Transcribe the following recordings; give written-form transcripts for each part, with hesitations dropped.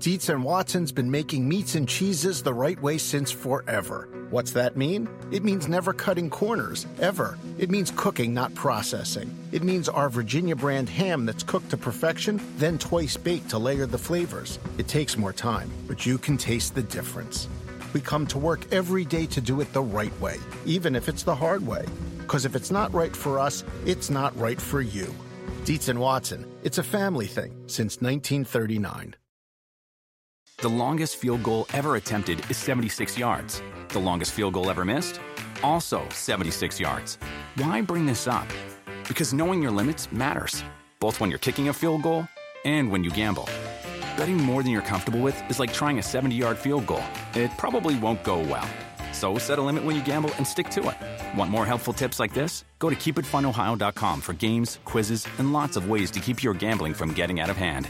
Dietz and Watson's been making meats and cheeses the right way since forever. What's that mean? It means never cutting corners, ever. It means cooking, not processing. It means our Virginia brand ham that's cooked to perfection, then twice baked to layer the flavors. It takes more time, but you can taste the difference. We come to work every day to do it the right way, even if it's the hard way. Because if it's not right for us, it's not right for you. Dietz and Watson, it's a family thing since 1939. The longest field goal ever attempted is 76 yards. The longest field goal ever missed? Also 76 yards. Why bring this up? Because knowing your limits matters, both when you're kicking a field goal and when you gamble. Betting more than you're comfortable with is like trying a 70-yard field goal. It probably won't go well. So set a limit when you gamble and stick to it. Want more helpful tips like this? Go to keepitfunohio.com for games, quizzes, and lots of ways to keep your gambling from getting out of hand.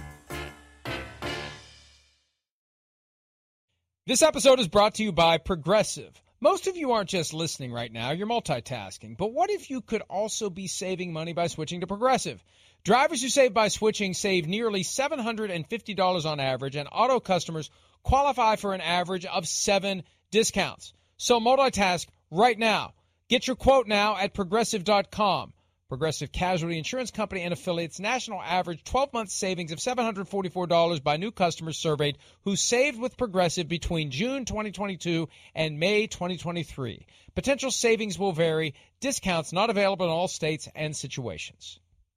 This episode is brought to you by Progressive. Most of you aren't just listening right now, you're multitasking. But what if you could also be saving money by switching to Progressive? Drivers who save by switching save nearly $750 on average, and auto customers qualify for an average of 7 discounts. So multitask right now. Get your quote now at Progressive.com. Progressive Casualty Insurance Company and affiliates national average 12-month savings of $744 by new customers surveyed who saved with Progressive between June 2022 and May 2023. Potential savings will vary. Discounts not available in all states and situations.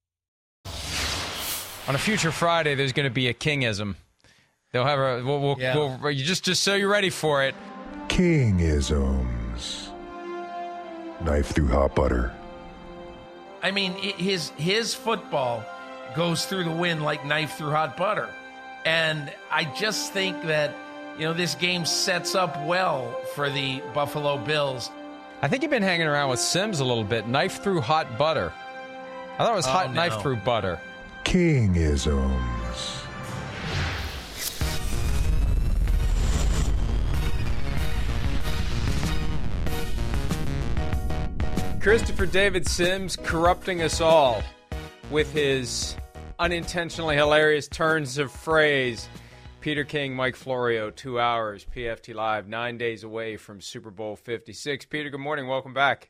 On a future Friday, there's going to be a Kingism. They'll have a we'll you just so you're ready for it. Kingisms. Knife through hot butter. I mean, his football goes through the wind like knife through hot butter. And I just think that, this game sets up well for the Buffalo Bills. I think you've been hanging around with Sims a little bit. Knife through hot butter. I thought it was knife through butter. Kingisms. Christopher David Sims corrupting us all with his unintentionally hilarious turns of phrase. Peter King, Mike Florio, 2 hours, PFT Live, 9 days away from Super Bowl 56. Peter, good morning. Welcome back.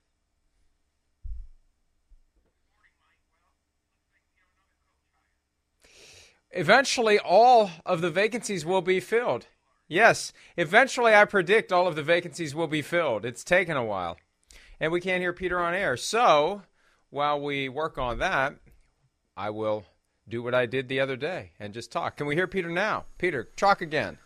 Eventually, all of the vacancies will be filled. Yes, eventually I predict all of the vacancies will be filled. It's taken a while. And we can't hear Peter on air. So, while we work on that, I will do what I did the other day and just talk. Can we hear Peter now? Peter, talk again.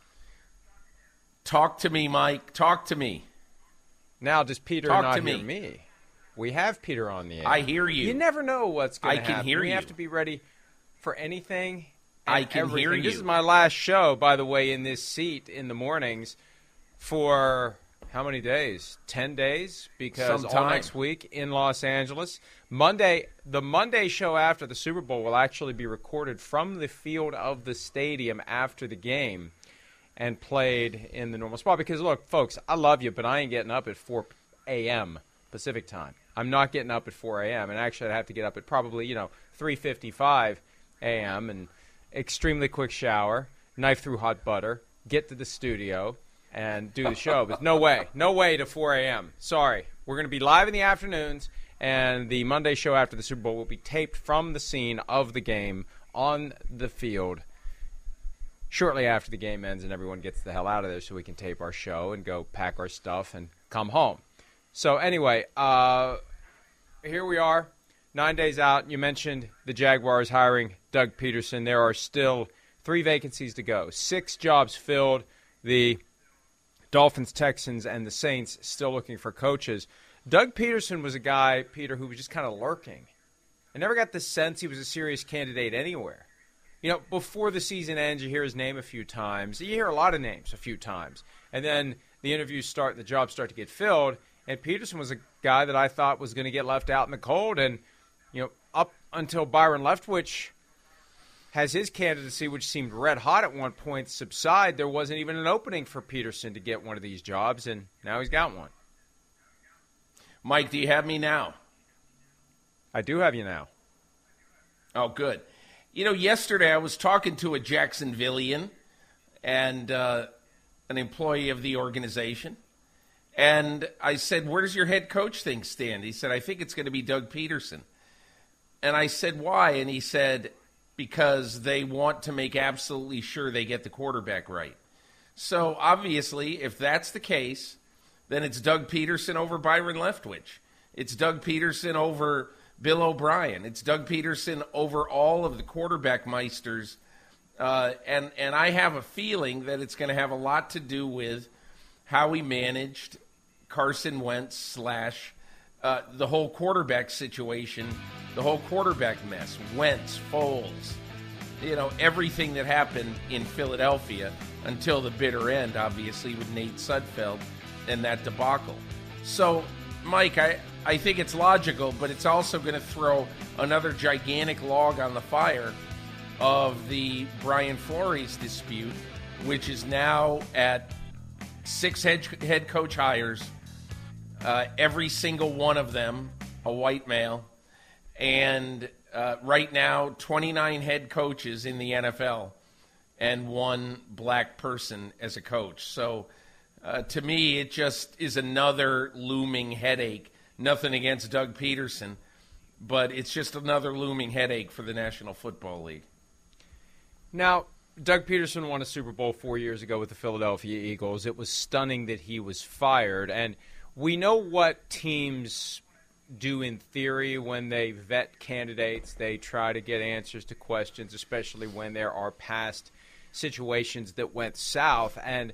Talk to me, Mike. Talk to me. Now, does Peter not hear me? We have Peter on the air. I hear you. You never know what's going to happen. I can hear you. We have to be ready for anything and I can everything. hear you. This is my last show, by the way, in this seat in the mornings for... how many days? 10 days? Because all next week in Los Angeles. The Monday show after the Super Bowl will actually be recorded from the field of the stadium after the game and played in the normal spot. Because, look, folks, I love you, but I ain't getting up at 4 a.m. Pacific time. I'm not getting up at 4 a.m. And actually I'd have to get up at probably, 3:55 a.m. and extremely quick shower, knife through hot butter, get to the studio, and do the show. But no way to 4 a.m. Sorry. We're going to be live in the afternoons, and the Monday show after the Super Bowl will be taped from the scene of the game on the field shortly after the game ends and everyone gets the hell out of there so we can tape our show and go pack our stuff and come home. So anyway, here we are, 9 days out. You mentioned the Jaguars hiring Doug Peterson. There are still 3 vacancies to go. 6 jobs filled. The Dolphins, Texans, and the Saints still looking for coaches. Doug Peterson was a guy, Peter, who was just kind of lurking. I never got the sense he was a serious candidate anywhere. Before the season ends, you hear his name a few times. You hear a lot of names a few times. And then the interviews start and the jobs start to get filled. And Peterson was a guy that I thought was going to get left out in the cold. And, up until Byron Leftwich has his candidacy, which seemed red hot at one point, subside, there wasn't even an opening for Peterson to get one of these jobs, and now he's got one. Mike, do you have me now? I do have you now. Oh, good. Yesterday I was talking to a Jacksonvillian and an employee of the organization. And I said, where does your head coach thing stand? He said, I think it's going to be Doug Peterson. And I said, why? And he said, because they want to make absolutely sure they get the quarterback right. So obviously, if that's the case, then it's Doug Peterson over Byron Leftwich. It's Doug Peterson over Bill O'Brien. It's Doug Peterson over all of the quarterback meisters. And I have a feeling that it's going to have a lot to do with how he managed Carson Wentz / the whole quarterback situation, the whole quarterback mess, Wentz, Foles, everything that happened in Philadelphia until the bitter end, obviously, with Nate Sudfeld and that debacle. So, Mike, I think it's logical, but it's also going to throw another gigantic log on the fire of the Brian Flores dispute, which is now at 6 head coach hires, every single one of them a white male, and right now 29 head coaches in the NFL and 1 black person as a coach. So to me, it just is another looming headache. Nothing against Doug Peterson, but it's just another looming headache for the National Football League. Now, Doug Peterson won a Super Bowl 4 years ago with the Philadelphia Eagles. It was stunning that he was fired, and we know what teams do in theory when they vet candidates. They try to get answers to questions, especially when there are past situations that went south. And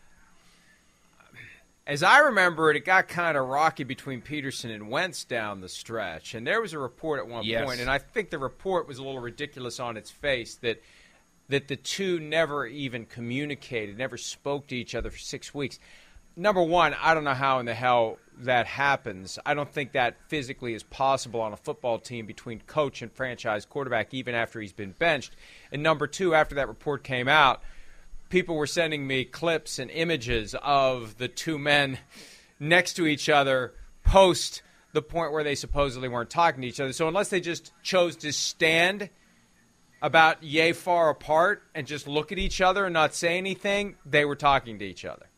as I remember it got kind of rocky between Peterson and Wentz down the stretch. And there was a report at one point, and I think the report was a little ridiculous on its face, that the two never even communicated, never spoke to each other for 6 weeks. Number one, I don't know how in the hell that happens. I don't think that physically is possible on a football team between coach and franchise quarterback, even after he's been benched. And number two, after that report came out, people were sending me clips and images of the two men next to each other post the point where they supposedly weren't talking to each other. So unless they just chose to stand about yay far apart and just look at each other and not say anything, they were talking to each other.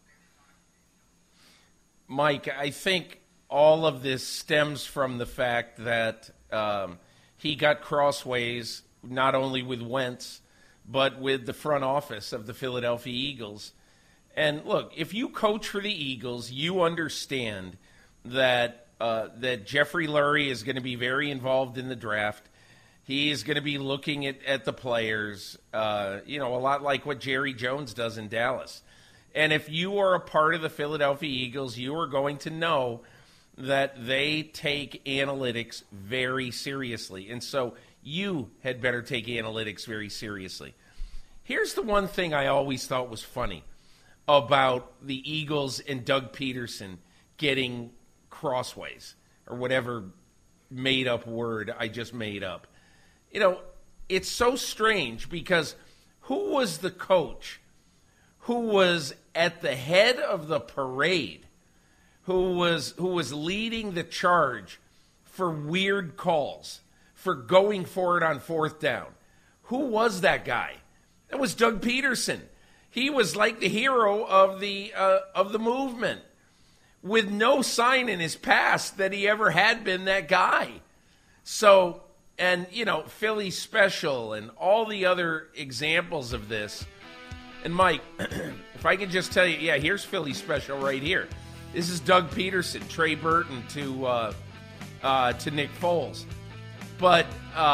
Mike, I think all of this stems from the fact that he got crossways not only with Wentz, but with the front office of the Philadelphia Eagles. And look, if you coach for the Eagles, you understand that Jeffrey Lurie is going to be very involved in the draft. He is going to be looking at the players, a lot like what Jerry Jones does in Dallas. And if you are a part of the Philadelphia Eagles, you are going to know that they take analytics very seriously. And so you had better take analytics very seriously. Here's the one thing I always thought was funny about the Eagles and Doug Peterson getting crossways, or whatever made-up word I just made up. It's so strange because who was the coach who was at the head of the parade, who was leading the charge for weird calls, for going for it on 4th down? Who was that guy? That was Doug Peterson. He was like the hero of the movement, with no sign in his past that he ever had been that guy. So, and Philly Special and all the other examples of this. And Mike, if I can just tell you, here's Philly Special right here. This is Doug Peterson, Trey Burton to Nick Foles. But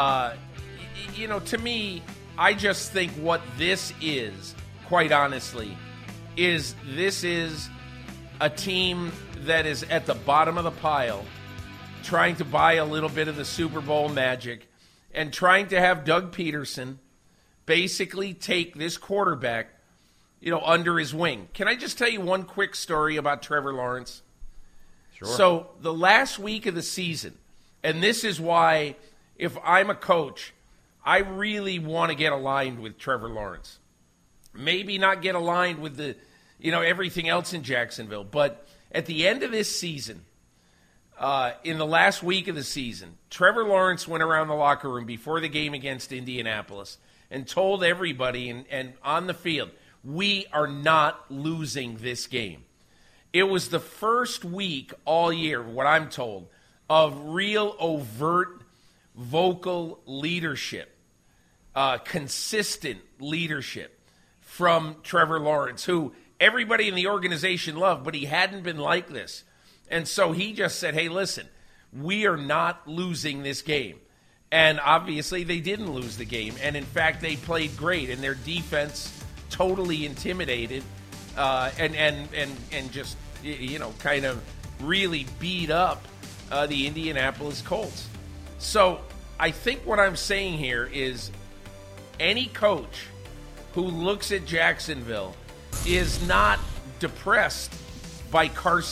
to me, I just think what this is, quite honestly, is a team that is at the bottom of the pile, trying to buy a little bit of the Super Bowl magic, and trying to have Doug Peterson basically take this quarterback under his wing. Can I just tell you one quick story about Trevor Lawrence? Sure. So the last week of the season, and this is why if I'm a coach, I really want to get aligned with Trevor Lawrence. Maybe not get aligned with the, everything else in Jacksonville, but at the end of this season, in the last week of the season, Trevor Lawrence went around the locker room before the game against Indianapolis and told everybody and on the field, we are not losing this game. It was the first week all year, what I'm told, of real overt vocal leadership, consistent leadership from Trevor Lawrence, who everybody in the organization loved, but he hadn't been like this. And so he just said, hey, listen, we are not losing this game. And obviously they didn't lose the game. And in fact, they played great, and their defense totally intimidated and just, kind of really beat up the Indianapolis Colts. So I think what I'm saying here is any coach who looks at Jacksonville is not depressed by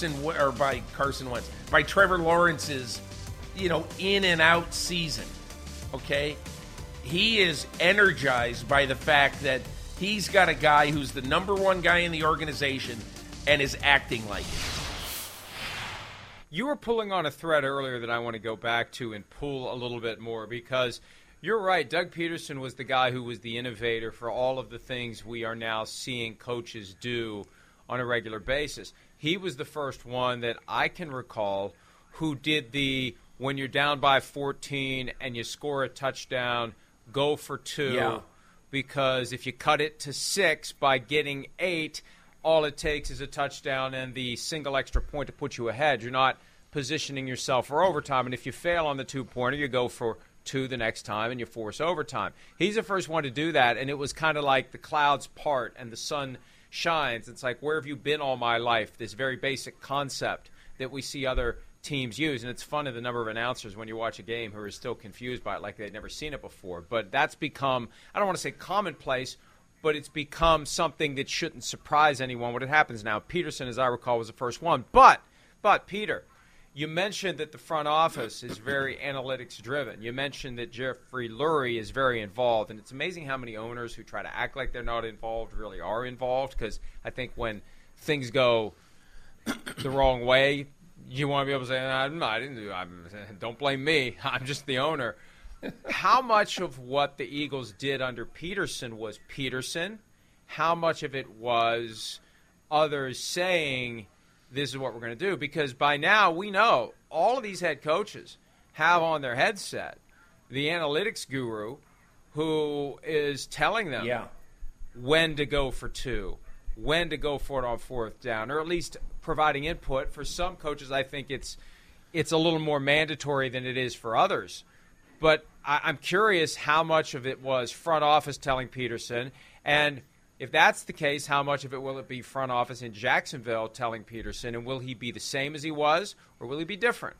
by Trevor Lawrence's, in and out season. Okay? He is energized by the fact that he's got a guy who's the number one guy in the organization and is acting like it. You were pulling on a thread earlier that I want to go back to and pull a little bit more, because you're right. Doug Peterson was the guy who was the innovator for all of the things we are now seeing coaches do on a regular basis. He was the first one that I can recall who did the, when you're down by 14 and you score a touchdown, go for 2. Yeah. Because if you cut it to 6 by getting 8, all it takes is a touchdown and the single extra point to put you ahead. You're not positioning yourself for overtime. And if you fail on the 2-pointer, you go for 2 the next time and you force overtime. He's the first one to do that, and it was kind of like the clouds part and the sun shines. It's like, where have you been all my life? This very basic concept that we see other teams use. And it's funny, the number of announcers when you watch a game who are still confused by it like they'd never seen it before. But that's become, I don't want to say commonplace, but it's become something that shouldn't surprise anyone when it happens now. Peterson, as I recall, was the first one. But Peter, you mentioned that the front office is very analytics-driven. You mentioned that Jeffrey Lurie is very involved. And it's amazing how many owners who try to act like they're not involved really are involved, because I think when things go the wrong way, you want to be able to say, I didn't do it. Don't blame me. I'm just the owner. How much of what the Eagles did under Peterson was Peterson? How much of it was others saying, this is what we're going to do? Because by now we know all of these head coaches have on their headset the analytics guru who is telling them when to go for 2, when to go for it on 4th down, or at least providing input. For some coaches, I think it's a little more mandatory than it is for others. But I'm curious how much of it was front office telling Peterson, and if that's the case, how much of it will it be front office in Jacksonville telling Peterson, and will he be the same as he was, or will he be different?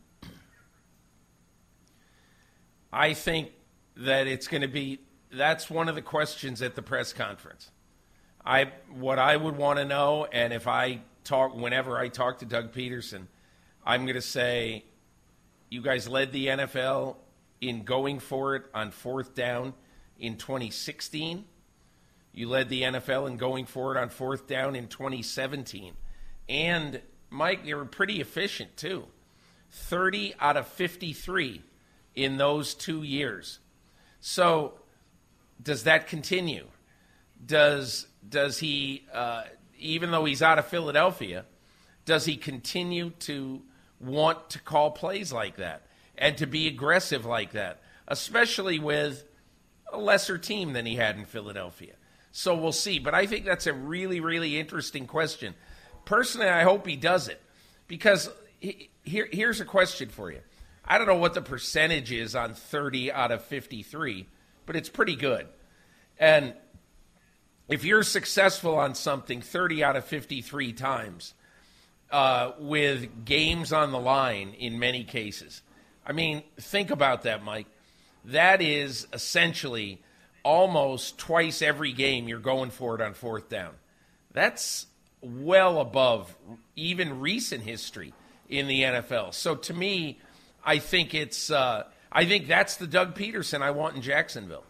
I think that it's going to be, that's one of the questions at the press conference. What I would want to know, and whenever I talk to Doug Peterson, I'm going to say, you guys led the NFL in going for it on 4th down in 2016. You led the NFL in going for it on 4th down in 2017. And, Mike, you were pretty efficient, too. 30 out of 53 in those 2 years. So, does that continue? Does he, even though he's out of Philadelphia, does he continue to want to call plays like that and to be aggressive like that, especially with a lesser team than he had in Philadelphia? So we'll see. But I think that's a really, really interesting question. Personally, I hope he does it, because here's a question for you. I don't know what the percentage is on 30 out of 53, but it's pretty good. And if you're successful on something 30 out of 53 times, with games on the line in many cases, I mean, think about that, Mike. That is essentially almost twice every game you're going for it on 4th down. That's well above even recent history in the NFL. So to me, I think that's the Doug Peterson I want in Jacksonville.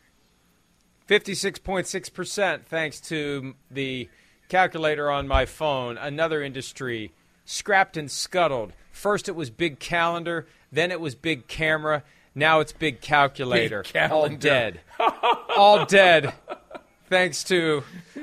56.6%, thanks to the calculator on my phone. Another industry scrapped and scuttled. First it was big calendar, then it was big camera, now it's big calculator. Big calendar. All dead. All dead. Thanks to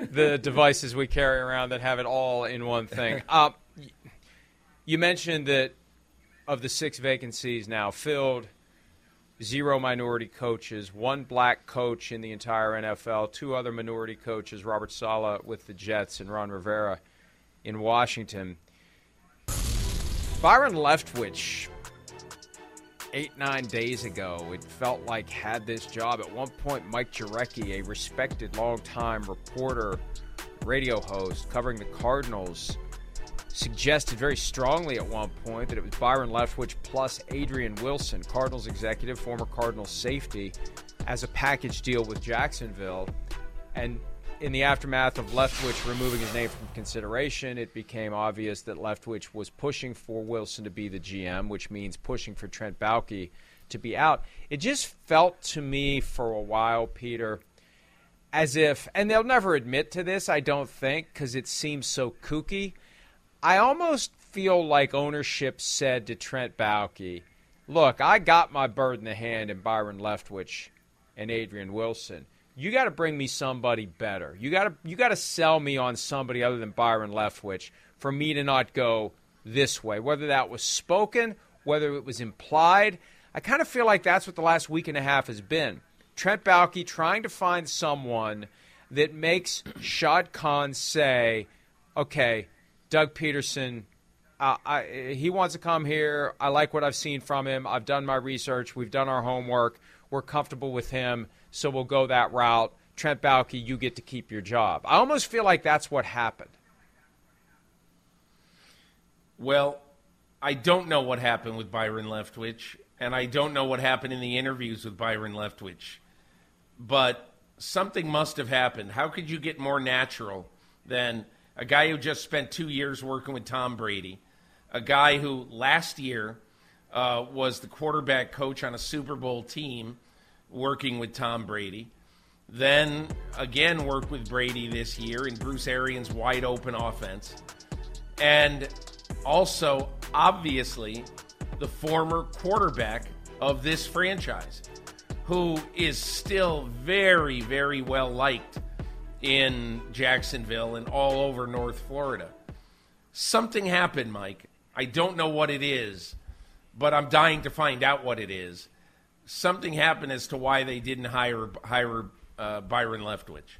the devices we carry around that have it all in one thing. You mentioned that of the 6 vacancies now filled, 0 minority coaches, 1 black coach in the entire NFL, 2 other minority coaches, Robert Saleh with the Jets and Ron Rivera in Washington. Byron Leftwich, 8-9 days ago, it felt like had this job. At one point, Mike Jurecki, a respected longtime reporter, radio host covering the Cardinals, suggested very strongly at one point that it was Byron Leftwich plus Adrian Wilson, Cardinals executive, former Cardinals safety, as a package deal with Jacksonville. And in the aftermath of Leftwich removing his name from consideration, it became obvious that Leftwich was pushing for Wilson to be the GM, which means pushing for Trent Baalke to be out. It just felt to me for a while, Peter, as if, and they'll never admit to this, I don't think, because it seems so kooky, I almost feel like ownership said to Trent Baalke, look, I got my bird in the hand in Byron Leftwich and Adrian Wilson. You got to bring me somebody better. You got to sell me on somebody other than Byron Leftwich for me to not go this way, whether that was spoken, whether it was implied. I kind of feel like that's what the last week and a half has been. Trent Baalke trying to find someone that makes Shad Khan say, okay, Doug Peterson, he wants to come here. I like what I've seen from him. I've done my research. We've done our homework. We're comfortable with him, so we'll go that route. Trent Baalke, you get to keep your job. I almost feel like that's what happened. Well, I don't know what happened with Byron Leftwich, and I don't know what happened in the interviews with Byron Leftwich. But something must have happened. How could you get more natural than a guy who just spent 2 years working with Tom Brady, a guy who last year was the quarterback coach on a Super Bowl team working with Tom Brady, then again worked with Brady this year in Bruce Arians' wide-open offense, and also, obviously, the former quarterback of this franchise, who is still very, very well liked in Jacksonville and all over North Florida. Something happened, Mike. I don't know what it is, but I'm dying to find out what it is. Something happened as to why they didn't hire Byron Leftwich.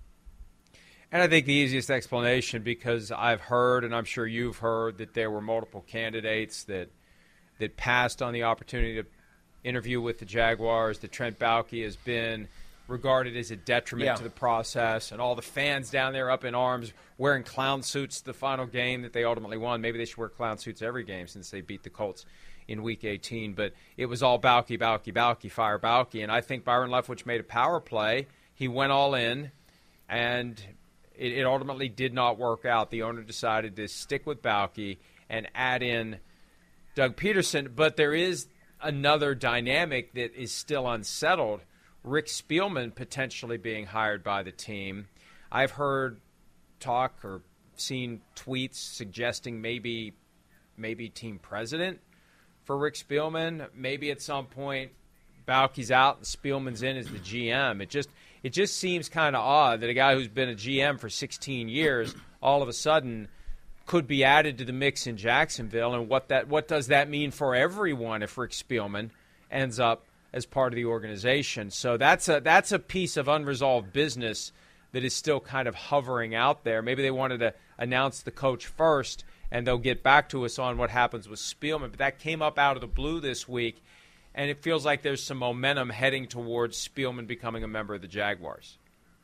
And I think the easiest explanation, because I've heard, and I'm sure you've heard, that there were multiple candidates that passed on the opportunity to interview with the Jaguars, that Trent Baalke has been regarded as a detriment to the process, and all the fans down there up in arms wearing clown suits the final game that they ultimately won. Maybe they should wear clown suits every game since they beat the Colts in Week 18. But it was all Baalke, Baalke, Baalke, fire Baalke. And I think Byron Leftwich made a power play. He went all in, and it ultimately did not work out. The owner decided to stick with Baalke and add in Doug Peterson. But there is another dynamic that is still unsettled. Rick Spielman potentially being hired by the team. I've heard talk or seen tweets suggesting maybe team president for Rick Spielman. Maybe at some point Baalke's out and Spielman's in as the GM. It just seems kind of odd that a guy who's been a GM for 16 years all of a sudden could be added to the mix in Jacksonville. And what does that mean for everyone if Rick Spielman ends up as part of the organization? So that's a piece of unresolved business that is still kind of hovering out there. Maybe they wanted to announce the coach first, and they'll get back to us on what happens with Spielman. But that came up out of the blue this week, and it feels like there's some momentum heading towards Spielman becoming a member of the Jaguars.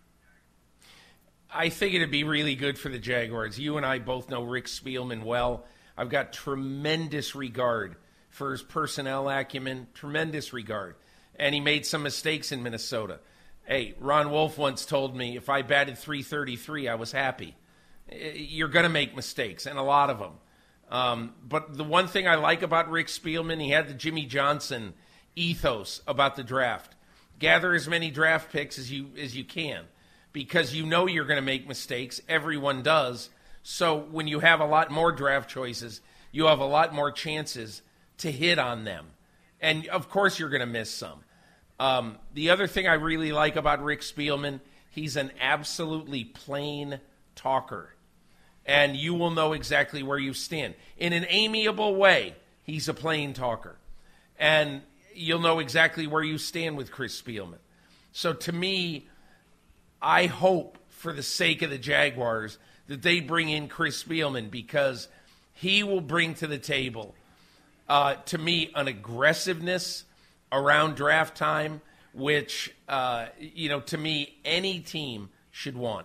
I think it'd be really good for the Jaguars. You and I both know Rick Spielman well. I've got tremendous regard for his personnel acumen, tremendous regard. And he made some mistakes in Minnesota. Hey, Ron Wolf once told me if I batted .333, I was happy. You're going to make mistakes, and a lot of them. But the one thing I like about Rick Spielman, he had the Jimmy Johnson ethos about the draft. Gather as many draft picks as you can, because you know you're going to make mistakes. Everyone does. So when you have a lot more draft choices, you have a lot more chances to hit on them. And, of course, you're going to miss some. The other thing I really like about Rick Spielman, He's an absolutely plain talker. And you will know exactly where you stand. In an amiable way, he's a plain talker. And you'll know exactly where you stand with Chris Spielman. So to me, I hope for the sake of the Jaguars that they bring in Chris Spielman, because he will bring to the table, to me, an aggressiveness around draft time, which, to me, any team should want.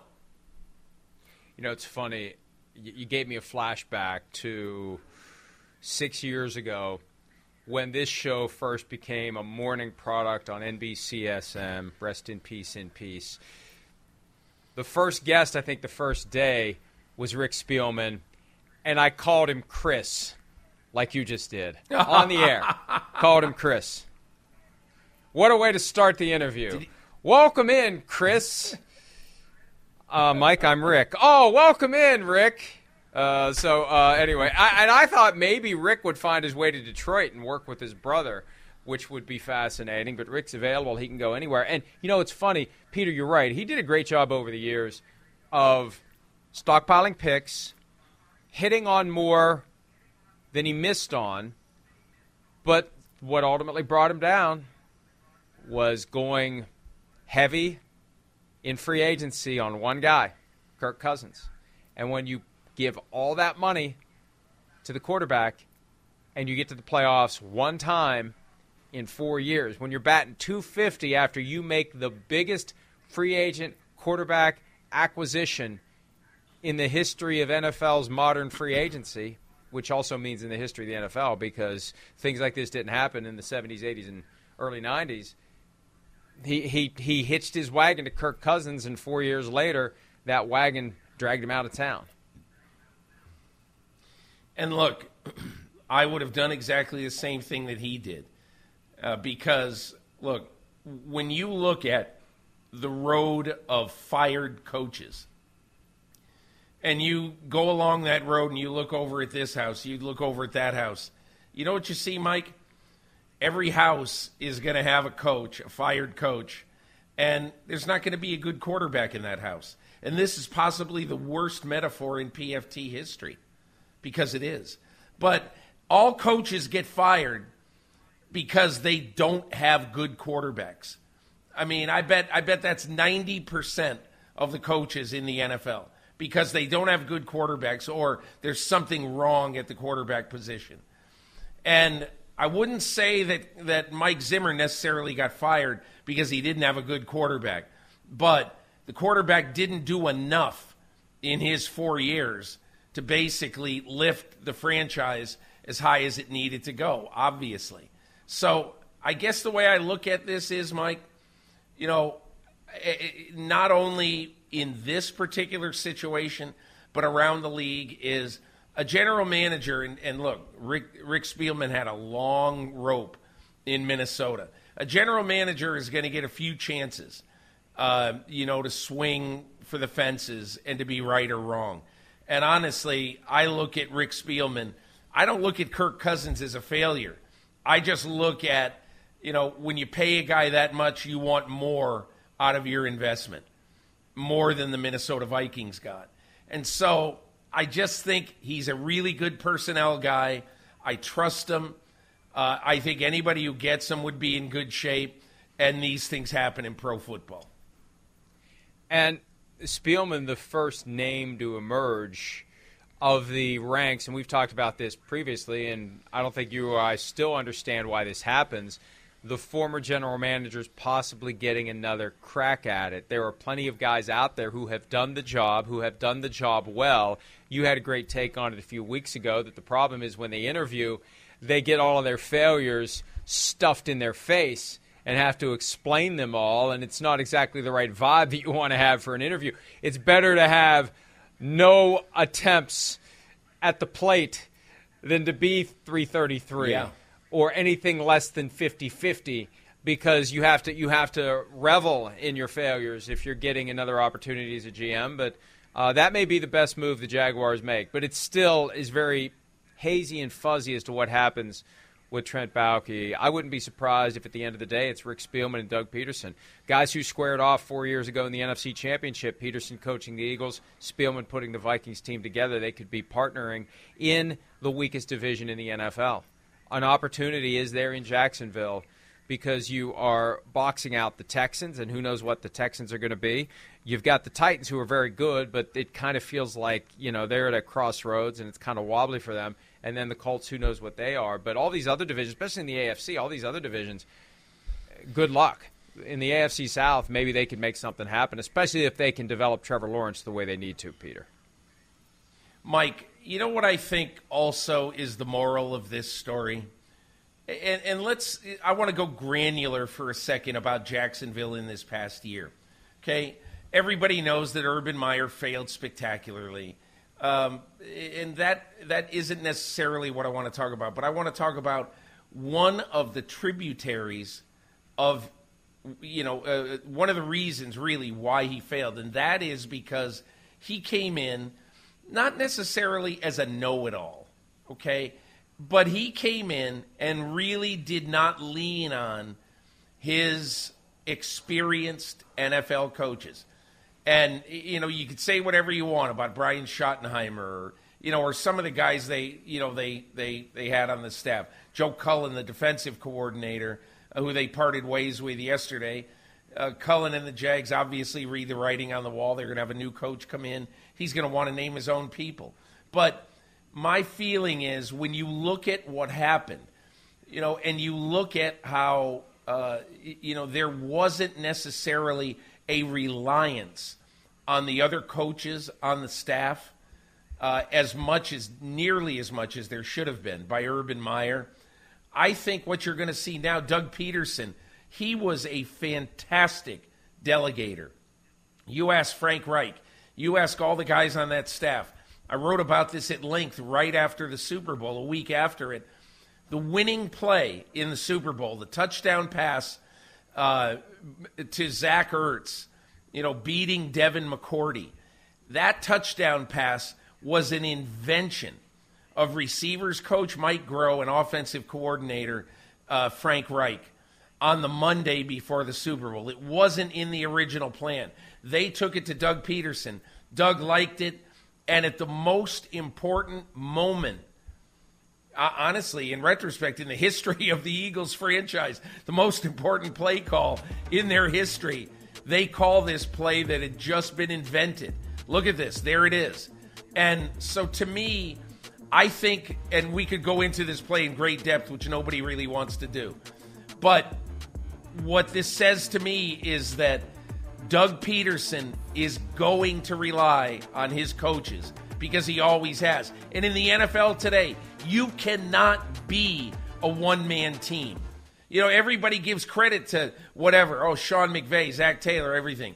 It's funny. You gave me a flashback to 6 years ago when this show first became a morning product on NBCSM. Rest in peace. The first guest, I think the first day, was Rick Spielman, and I called him Chris, like you just did, on the air. Called him Chris. What a way to start the interview. Welcome in, Chris. Mike, I'm Rick. Oh, welcome in, Rick. Anyway, I thought maybe Rick would find his way to Detroit and work with his brother, which would be fascinating. But Rick's available. He can go anywhere. And, it's funny. Peter, you're right. He did a great job over the years of stockpiling picks, hitting on more than he missed on. But what ultimately brought him down was going heavy in free agency on one guy, Kirk Cousins. And when you give all that money to the quarterback and you get to the playoffs one time in 4 years, when you're batting .250 after you make the biggest free agent quarterback acquisition in the history of NFL's modern free agency, which also means in the history of the NFL, because things like this didn't happen in the 70s, 80s, and early 90s, He hitched his wagon to Kirk Cousins, and 4 years later, that wagon dragged him out of town. And look, I would have done exactly the same thing that he did. Because, look, when you look at the road of fired coaches, and you go along that road and you look over at this house, you look over at that house, you know what you see, Mike? Every house is going to have a coach, a fired coach, and there's not going to be a good quarterback in that house. And this is possibly the worst metaphor in PFT history, because it is. But all coaches get fired because they don't have good quarterbacks. I mean, I bet that's 90% of the coaches in the NFL, because they don't have good quarterbacks, or there's something wrong at the quarterback position. And I wouldn't say that Mike Zimmer necessarily got fired because he didn't have a good quarterback, but the quarterback didn't do enough in his 4 years to basically lift the franchise as high as it needed to go, obviously. So I guess the way I look at this is, Mike, not only in this particular situation, but around the league, is a general manager, and look, Rick Spielman had a long rope in Minnesota. A general manager is going to get a few chances, to swing for the fences and to be right or wrong. And honestly, I look at Rick Spielman. I don't look at Kirk Cousins as a failure. I just look at, when you pay a guy that much, you want more out of your investment, more than the Minnesota Vikings got. And so I just think he's a really good personnel guy. I trust him. I think anybody who gets him would be in good shape, and these things happen in pro football. And Spielman, the first name to emerge of the ranks, and we've talked about this previously, and I don't think you or I still understand why this happens, the former general managers possibly getting another crack at it. There are plenty of guys out there who have done the job well. You had a great take on it a few weeks ago, that the problem is when they interview, they get all of their failures stuffed in their face and have to explain them all, and it's not exactly the right vibe that you want to have for an interview. It's better to have no attempts at the plate than to be 333. Yeah. Or anything less than 50-50, because you have to revel in your failures if you're getting another opportunity as a GM. But that may be the best move the Jaguars make. But it still is very hazy and fuzzy as to what happens with Trent Baalke. I wouldn't be surprised if at the end of the day it's Rick Spielman and Doug Peterson, guys who squared off 4 years ago in the NFC Championship. Peterson coaching the Eagles, Spielman putting the Vikings team together. They could be partnering in the weakest division in the NFL. An opportunity is there in Jacksonville because you are boxing out the Texans, and who knows what the Texans are going to be. You've got the Titans, who are very good, but it kind of feels like, they're at a crossroads, and it's kind of wobbly for them. And then the Colts, who knows what they are. But all these other divisions, especially in the AFC, all these other divisions, good luck. In the AFC South, maybe they can make something happen, especially if they can develop Trevor Lawrence the way they need to, Peter. Mike, you know what I think also is the moral of this story? And I want to go granular for a second about Jacksonville in this past year. Okay? Everybody knows that Urban Meyer failed spectacularly. And that isn't necessarily what I want to talk about, but I want to talk about one of the tributaries of, one of the reasons really why he failed, and that is because he came in not necessarily as a know-it-all, okay, but he came in and really did not lean on his experienced NFL coaches. And, you could say whatever you want about Brian Schottenheimer or some of the guys they had on the staff. Joe Cullen, the defensive coordinator, who they parted ways with yesterday. Cullen and the Jags obviously read the writing on the wall. They're going to have a new coach come in. He's going to want to name his own people. But my feeling is when you look at what happened, and you look at how, there wasn't necessarily a reliance on the other coaches on the staff nearly as much as there should have been by Urban Meyer. I think what you're going to see now, Doug Peterson, he was a fantastic delegator. You ask Frank Reich. You ask all the guys on that staff. I wrote about this at length right after the Super Bowl, a week after it. The winning play in the Super Bowl, the touchdown pass to Zach Ertz, beating Devin McCourty. That touchdown pass was an invention of receivers coach Mike Groh and offensive coordinator Frank Reich on the Monday before the Super Bowl. It wasn't in the original plan. They took it to Doug Peterson. Doug liked it, and at the most important moment, honestly, in retrospect, in the history of the Eagles franchise, the most important play call in their history, they call this play that had just been invented. Look at this. There it is. And so to me, I think, and we could go into this play in great depth, which nobody really wants to do, but what this says to me is that Doug Peterson is going to rely on his coaches because he always has. And in the NFL today, you cannot be a one-man team. Everybody gives credit to whatever. Oh, Sean McVay, Zach Taylor, everything.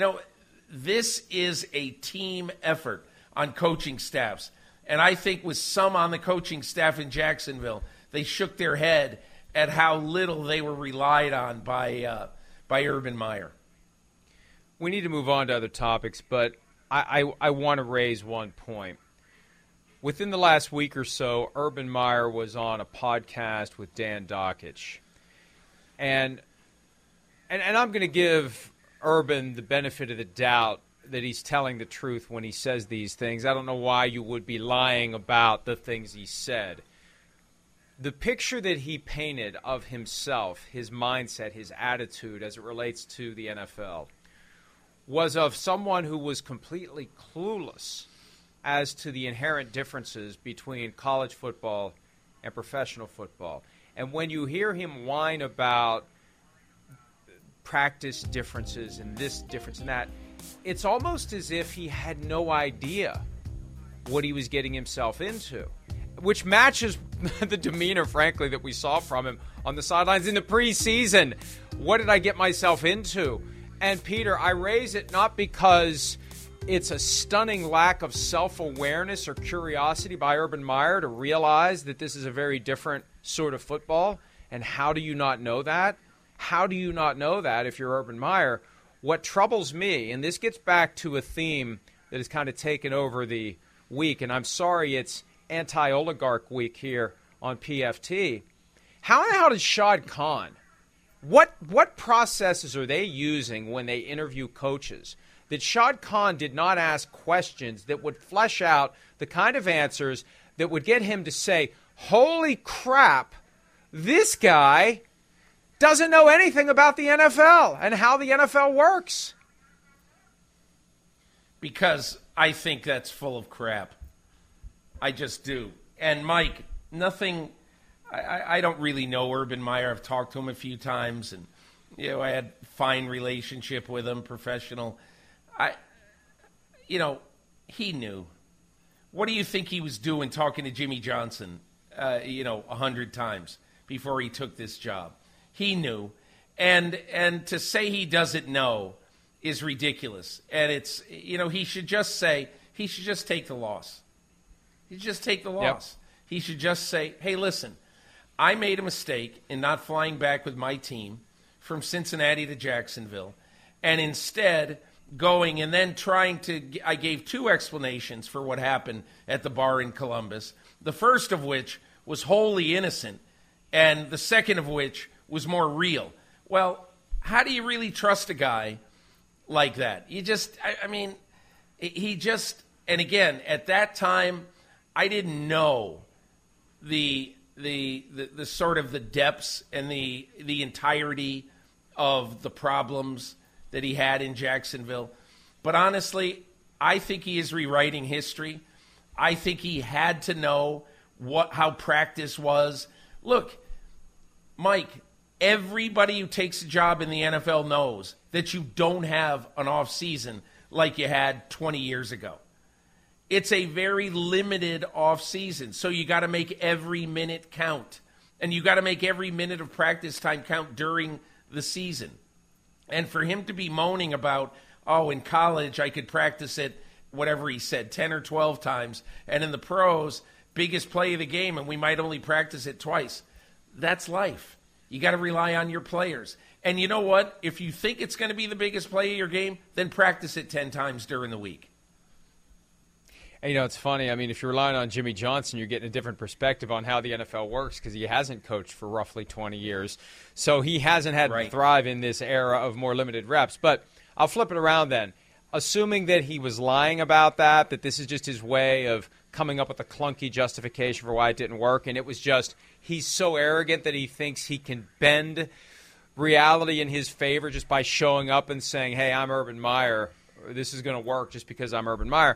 This is a team effort on coaching staffs. And I think with some on the coaching staff in Jacksonville, they shook their head at how little they were relied on by Urban Meyer. We need to move on to other topics, but I want to raise one point. Within the last week or so, Urban Meyer was on a podcast with Dan Dakich. And I'm going to give Urban the benefit of the doubt that he's telling the truth when he says these things. I don't know why you would be lying about the things he said. The picture that he painted of himself, his mindset, his attitude as it relates to the NFL, was of someone who was completely clueless as to the inherent differences between college football and professional football. And when you hear him whine about practice differences and this difference and that, it's almost as if he had no idea what he was getting himself into, which matches the demeanor, frankly, that we saw from him on the sidelines in the preseason. What did I get myself into? And, Peter, I raise it not because it's a stunning lack of self-awareness or curiosity by Urban Meyer to realize that this is a very different sort of football. And how do you not know that? How do you not know that if you're Urban Meyer? What troubles me, and this gets back to a theme that has kind of taken over the week, and I'm sorry it's anti-oligarch week here on PFT, How the hell did Shad Khan, what processes are they using when they interview coaches that Shad Khan did not ask questions that would flesh out the kind of answers that would get him to say, holy crap, this guy doesn't know anything about the NFL and how the NFL works? Because I think that's full of crap. I just do. And Mike, nothing, I don't really know Urban Meyer. I've talked to him a few times, and I had a fine relationship with him, professional. He knew. What do you think he was doing talking to Jimmy Johnson, 100 times before he took this job? He knew. And to say he doesn't know is ridiculous. And it's, he should just take the loss. He should just take the loss. Yep. He should just say, hey, listen, I made a mistake in not flying back with my team from Cincinnati to Jacksonville, and instead going and then I gave 2 explanations for what happened at the bar in Columbus, the first of which was wholly innocent, and the second of which was more real. Well, how do you really trust a guy like that? He just, and again, at that time, I didn't know the sort of the depths and the entirety of the problems that he had in Jacksonville. But honestly, I think he is rewriting history. I think he had to know how practice was. Look, Mike, everybody who takes a job in the NFL knows that you don't have an off season like you had 20 years ago. It's a very limited off season, so you got to make every minute count. And you got to make every minute of practice time count during the season. And for him to be moaning about, in college I could practice it, whatever he said, 10 or 12 times, and in the pros, biggest play of the game, and we might only practice it twice. That's life. You got to rely on your players. And you know what? If you think it's going to be the biggest play of your game, then practice it 10 times during the week. And, it's funny. I mean, if you're relying on Jimmy Johnson, you're getting a different perspective on how the NFL works because he hasn't coached for roughly 20 years. So he hasn't had to thrive in this era of more limited reps. But I'll flip it around then. Assuming that he was lying about that this is just his way of coming up with a clunky justification for why it didn't work, and it was just he's so arrogant that he thinks he can bend reality in his favor just by showing up and saying, hey, I'm Urban Meyer. This is going to work just because I'm Urban Meyer.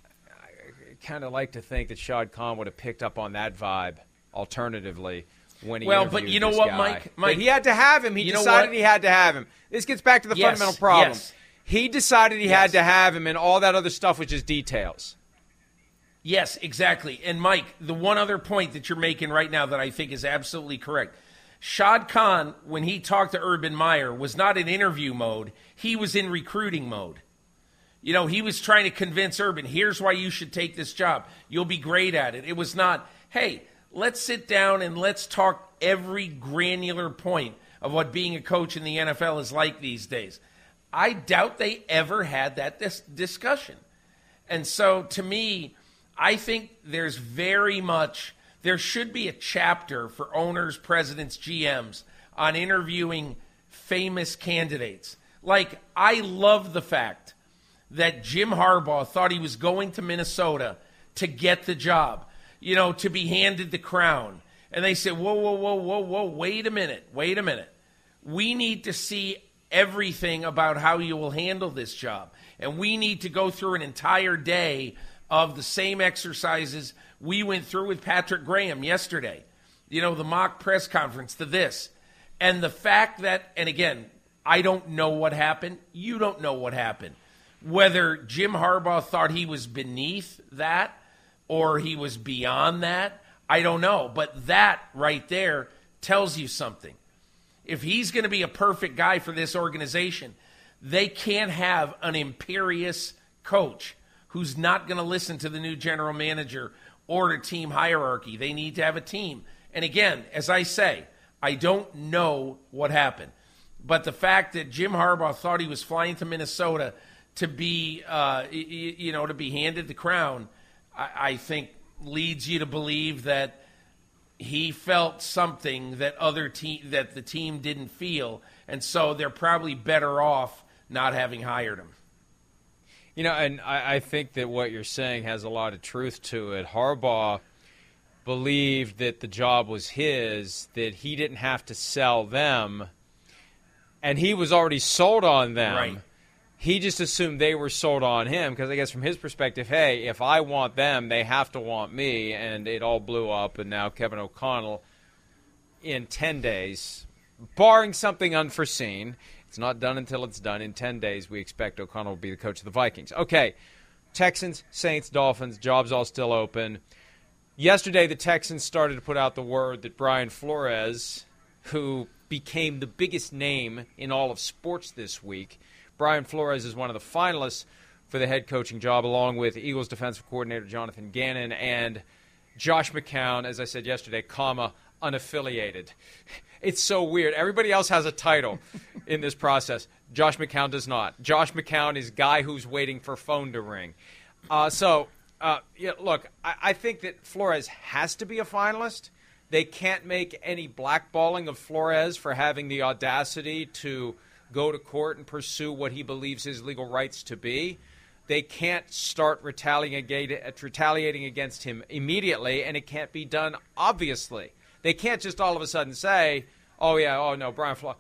Kind of like to think that Shad Khan would have picked up on that vibe alternatively when he interviewed but you know this what, guy. Mike? But he had to have him. He decided he had to have him. This gets back to the fundamental problem. Yes. He decided he had to have him, and all that other stuff was just details. Yes, exactly. And Mike, the one other point that you're making right now that I think is absolutely correct. Shad Khan, when he talked to Urban Meyer, was not in interview mode. He was in recruiting mode. He was trying to convince Urban, here's why you should take this job. You'll be great at it. It was not, hey, let's sit down and let's talk every granular point of what being a coach in the NFL is like these days. I doubt they ever had that discussion. And so to me, I think there should be a chapter for owners, presidents, GMs on interviewing famous candidates. Like, I love the fact that Jim Harbaugh thought he was going to Minnesota to get the job, to be handed the crown. And they said, whoa, wait a minute. We need to see everything about how you will handle this job. And we need to go through an entire day of the same exercises we went through with Patrick Graham yesterday. The mock press conference to this. And the fact that, and again, I don't know what happened. You don't know what happened. Whether Jim Harbaugh thought he was beneath that or he was beyond that, I don't know. But that right there tells you something. If he's going to be a perfect guy for this organization, they can't have an imperious coach who's not going to listen to the new general manager or the team hierarchy. They need to have a team. And again, as I say, I don't know what happened. But the fact that Jim Harbaugh thought he was flying to Minnesota to be, to be handed the crown, I think leads you to believe that he felt something that that the team didn't feel, and so they're probably better off not having hired him. And I think that what you're saying has a lot of truth to it. Harbaugh believed that the job was his, that he didn't have to sell them, and he was already sold on them. Right. He just assumed they were sold on him because I guess from his perspective, hey, if I want them, they have to want me, and it all blew up, and now Kevin O'Connell in 10 days, barring something unforeseen, it's not done until it's done, in 10 days we expect O'Connell will be the coach of the Vikings. Okay, Texans, Saints, Dolphins, jobs all still open. Yesterday the Texans started to put out the word that Brian Flores, who became the biggest name in all of sports this week, Brian Flores is one of the finalists for the head coaching job, along with Eagles defensive coordinator Jonathan Gannon and Josh McCown, as I said yesterday, unaffiliated. It's so weird. Everybody else has a title in this process. Josh McCown does not. Josh McCown is guy who's waiting for phone to ring. Look, I think that Flores has to be a finalist. They can't make any blackballing of Flores for having the audacity to go to court and pursue what he believes his legal rights to be. They can't start retaliating against him immediately, and it can't be done obviously. They can't just all of a sudden say, Brian Flores.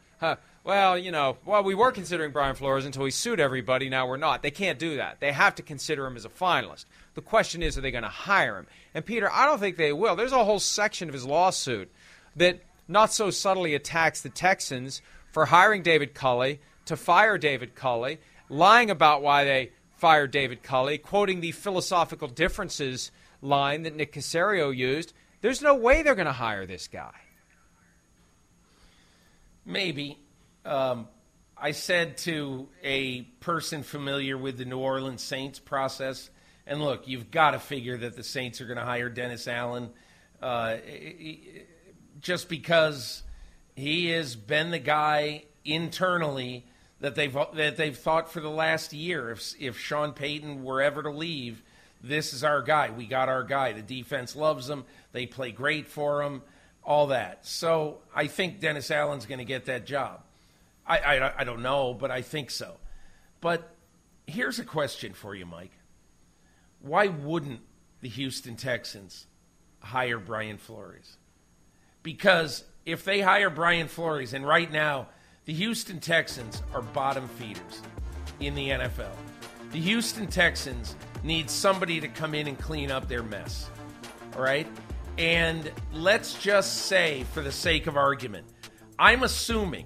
We were considering Brian Flores until he sued everybody, now we're not. They can't do that. They have to consider him as a finalist. The question is, are they going to hire him? And, Peter, I don't think they will. There's a whole section of his lawsuit that not so subtly attacks the Texans for hiring David Culley, to fire David Culley, lying about why they fired David Culley, quoting the philosophical differences line that Nick Caserio used. There's no way they're going to hire this guy. Maybe. I said to a person familiar with the New Orleans Saints process, and look, you've got to figure that the Saints are going to hire Dennis Allen just because he has been the guy internally that they've thought for the last year. If Sean Payton were ever to leave, this is our guy. We got our guy. The defense loves him. They play great for him, all that. So I think Dennis Allen's going to get that job. I don't know, but I think so. But here's a question for you, Mike. Why wouldn't the Houston Texans hire Brian Flores? Because if they hire Brian Flores, and right now the Houston Texans are bottom feeders in the NFL. The Houston Texans need somebody to come in and clean up their mess. All right? And let's just say, for the sake of argument, I'm assuming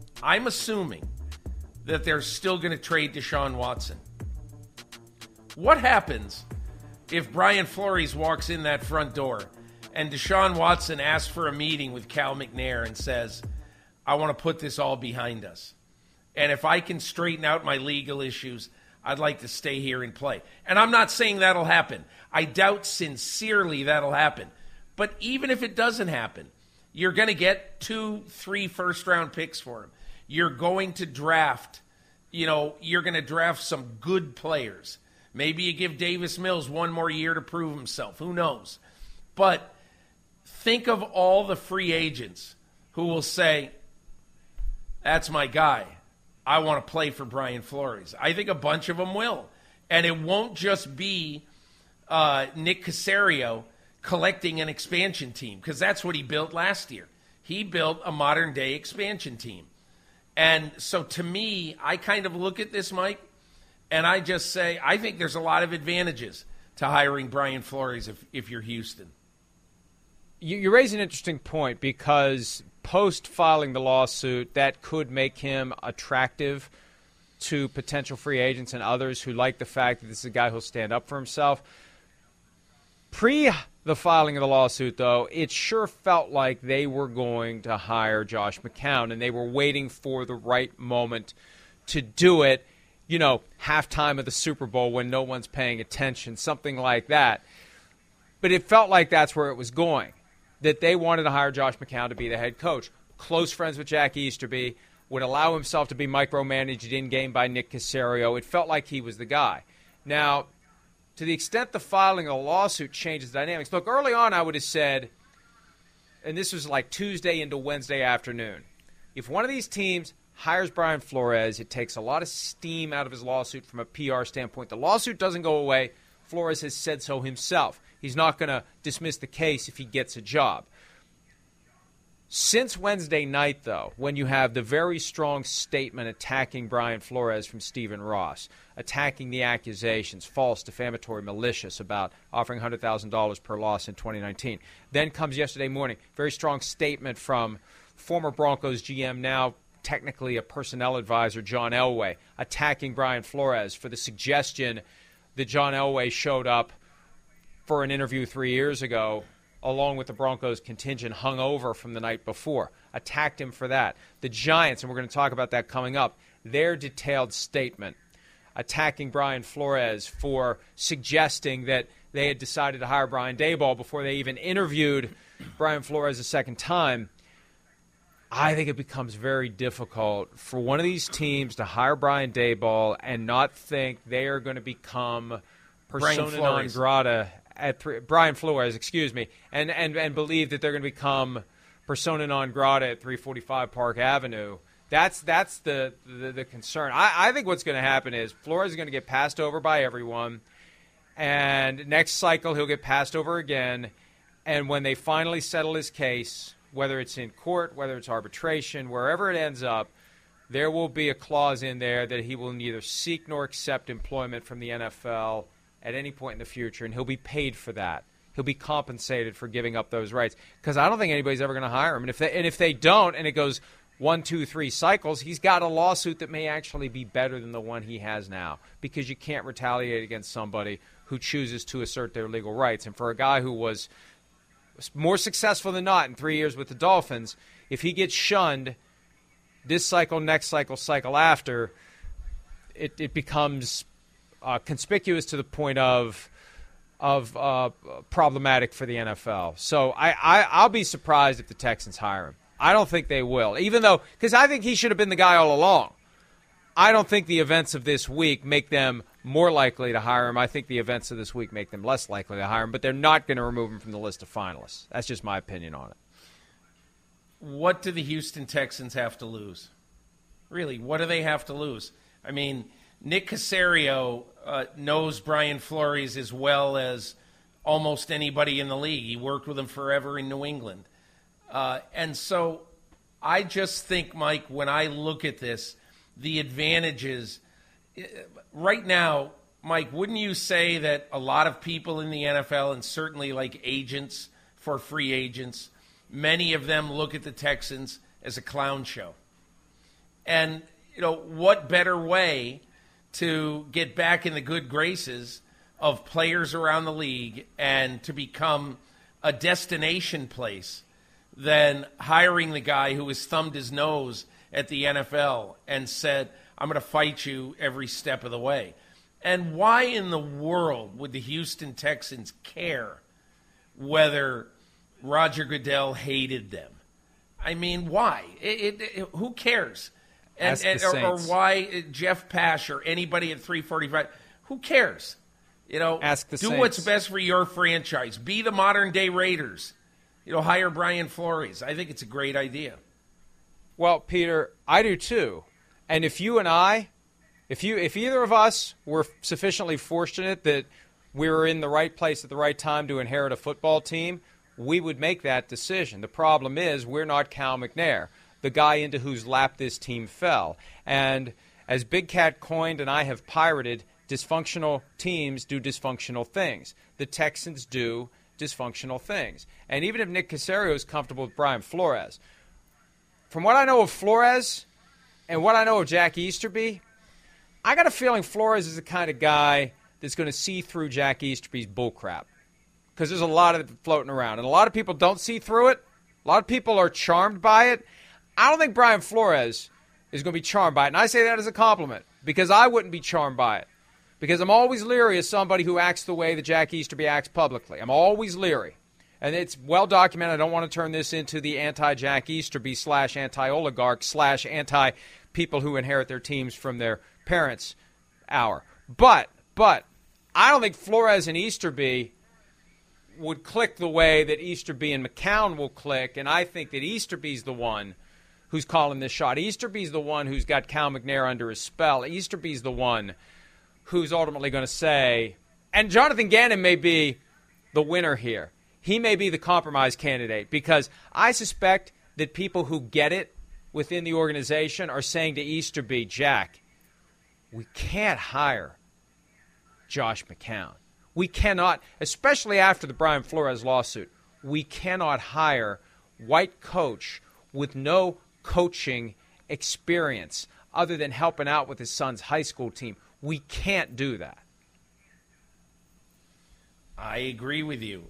that they're still going to trade Deshaun Watson. What happens if Brian Flores walks in that front door and Deshaun Watson asks for a meeting with Cal McNair and says, I want to put this all behind us. And if I can straighten out my legal issues, I'd like to stay here and play. And I'm not saying that'll happen. I doubt sincerely that'll happen. But even if it doesn't happen, you're going to get 2-3 first-round picks for him. You're going to draft, some good players. Maybe you give Davis Mills one more year to prove himself. Who knows? But think of all the free agents who will say, that's my guy. I want to play for Brian Flores. I think a bunch of them will. And it won't just be Nick Caserio collecting an expansion team, because that's what he built last year. He built a modern-day expansion team. And so to me, I kind of look at this, Mike, and I just say, I think there's a lot of advantages to hiring Brian Flores if you're Houston. You raise an interesting point, because post-filing the lawsuit, that could make him attractive to potential free agents and others who like the fact that this is a guy who'll stand up for himself. Pre the filing of the lawsuit, though, it sure felt like they were going to hire Josh McCown, and they were waiting for the right moment to do it, halftime of the Super Bowl when no one's paying attention, something like that. But it felt like that's where it was going, that they wanted to hire Josh McCown to be the head coach. Close friends with Jack Easterby, would allow himself to be micromanaged in-game by Nick Caserio. It felt like he was the guy. Now, to the extent the filing of a lawsuit changes the dynamics, look, early on I would have said, and this was like Tuesday into Wednesday afternoon, if one of these teams hires Brian Flores, it takes a lot of steam out of his lawsuit from a PR standpoint. The lawsuit doesn't go away. Flores has said so himself. He's not going to dismiss the case if he gets a job. Since Wednesday night, though, when you have the very strong statement attacking Brian Flores from Stephen Ross, attacking the accusations, false, defamatory, malicious, about offering $100,000 per loss in 2019, then comes yesterday morning, very strong statement from former Broncos GM, now technically a personnel advisor, John Elway, attacking Brian Flores for the suggestion that John Elway showed up for an interview 3 years ago along with the Broncos contingent hungover from the night before, attacked him for that. The Giants, and we're going to talk about that coming up, their detailed statement attacking Brian Flores for suggesting that they had decided to hire Brian Daboll before they even interviewed Brian Flores a second time. I think it becomes very difficult for one of these teams to hire Brian Daboll and not think they are going to become persona non grata Brian Flores, excuse me, and believe that they're going to become persona non grata at 345 Park Avenue. That's the concern. I think what's going to happen is Flores is going to get passed over by everyone, and next cycle he'll get passed over again, and when they finally settle his case, whether it's in court, whether it's arbitration, wherever it ends up, there will be a clause in there that he will neither seek nor accept employment from the NFL at any point in the future, and he'll be paid for that. He'll be compensated for giving up those rights, because I don't think anybody's ever going to hire him. And if they don't, and it goes 1, 2, 3 cycles, he's got a lawsuit that may actually be better than the one he has now, because you can't retaliate against somebody who chooses to assert their legal rights. And for a guy who was more successful than not in 3 years with the Dolphins, if he gets shunned this cycle, next cycle, cycle after, it becomes conspicuous to the point of problematic for the NFL. So I'll be surprised if the Texans hire him. I don't think they will, even though, because I think he should have been the guy all along. I don't think the events of this week make them more likely to hire him. I think the events of this week make them less likely to hire him, but they're not going to remove him from the list of finalists. That's just my opinion on it. What do the Houston Texans have to lose? Really, what do they have to lose? I mean, Nick Caserio knows Brian Flores as well as almost anybody in the league. He worked with him forever in New England. And so I just think, Mike, when I look at this, the advantages right now, Mike, wouldn't you say that a lot of people in the NFL, and certainly like agents for free agents, many of them look at the Texans as a clown show? And, what better way to get back in the good graces of players around the league and to become a destination place than hiring the guy who has thumbed his nose at the NFL and said, I'm going to fight you every step of the way. And why in the world would the Houston Texans care whether Roger Goodell hated them? I mean, why? Who cares? Or why Jeff Pash or anybody at 345? Who cares? Ask the do Saints. What's best for your franchise. Be the modern-day Raiders. Hire Brian Flores. I think it's a great idea. Well, Peter, I do too. And if you and I, if either of us were sufficiently fortunate that we were in the right place at the right time to inherit a football team, we would make that decision. The problem is we're not Cal McNair, the guy into whose lap this team fell. And as Big Cat coined and I have pirated, dysfunctional teams do dysfunctional things. The Texans do dysfunctional things. And even if Nick Caserio is comfortable with Brian Flores, from what I know of Flores and what I know of Jack Easterby, I got a feeling Flores is the kind of guy that's going to see through Jack Easterby's bullcrap, because there's a lot of it floating around. And a lot of people don't see through it. A lot of people are charmed by it. I don't think Brian Flores is going to be charmed by it. And I say that as a compliment, because I wouldn't be charmed by it. Because I'm always leery of somebody who acts the way that Jack Easterby acts publicly. I'm always leery. And it's well documented. I don't want to turn this into the anti-Jack Easterby / anti-oligarch / anti-people who inherit their teams from their parents hour. But I don't think Flores and Easterby would click the way that Easterby and McCown will click, and I think that Easterby's the one who's calling this shot. Easterby's the one who's got Cal McNair under his spell. Easterby's the one who's ultimately going to say, and Jonathan Gannon may be the winner here. He may be the compromise candidate, because I suspect that people who get it within the organization are saying to Easterby, Jack, we can't hire Josh McCown. We cannot, especially after the Brian Flores lawsuit, we cannot hire white coach with no coaching experience other than helping out with his son's high school team. We can't do that. I agree with you.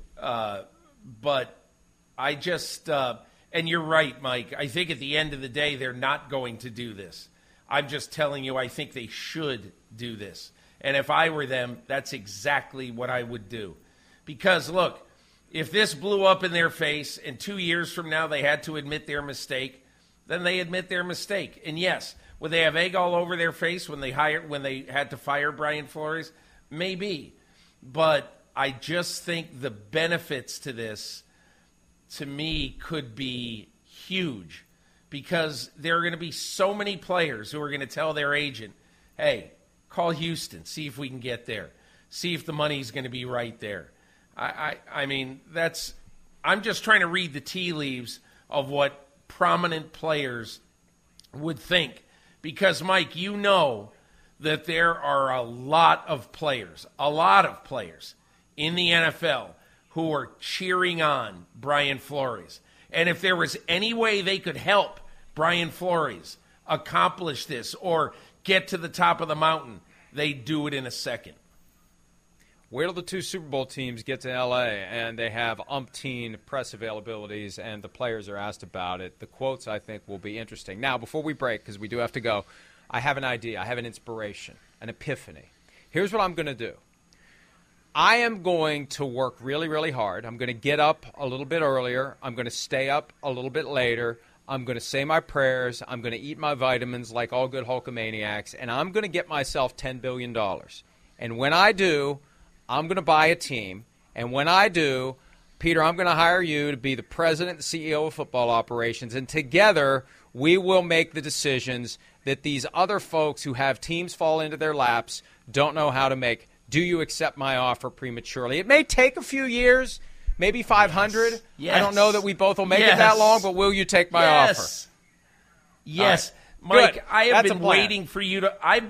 But I just, and you're right, Mike, I think at the end of the day, they're not going to do this. I'm just telling you, I think they should do this. And if I were them, that's exactly what I would do. Because, look, if this blew up in their face and 2 years from now they had to admit their mistake, then they admit their mistake. And yes, would they have egg all over their face when they had to fire Brian Flores? Maybe. But I just think the benefits to this, to me, could be huge. Because there are going to be so many players who are going to tell their agent, hey, call Houston, see if we can get there. See if the money's going to be right there. I mean, I'm just trying to read the tea leaves of what prominent players would think. Because, Mike, you know that there are a lot of players in the NFL who are cheering on Brian Flores. And if there was any way they could help Brian Flores accomplish this or get to the top of the mountain, they'd do it in a second. Wait till the two Super Bowl teams get to L.A. and they have umpteen press availabilities and the players are asked about it. The quotes, I think, will be interesting. Now, before we break, because we do have to go, I have an idea. I have an inspiration, an epiphany. Here's what I'm going to do. I am going to work really, really hard. I'm going to get up a little bit earlier. I'm going to stay up a little bit later. I'm going to say my prayers. I'm going to eat my vitamins like all good Hulkamaniacs, and I'm going to get myself $10 billion. And when I do, I'm going to buy a team. And when I do, Peter, I'm going to hire you to be the president and CEO of football operations, and together we will make the decisions that these other folks who have teams fall into their laps don't know how to make. Do you accept my offer prematurely? It may take a few years, maybe 500. Yes. I don't know that we both will make it that long, but will you take my offer? Yes. Right. Mike, I've been waiting for you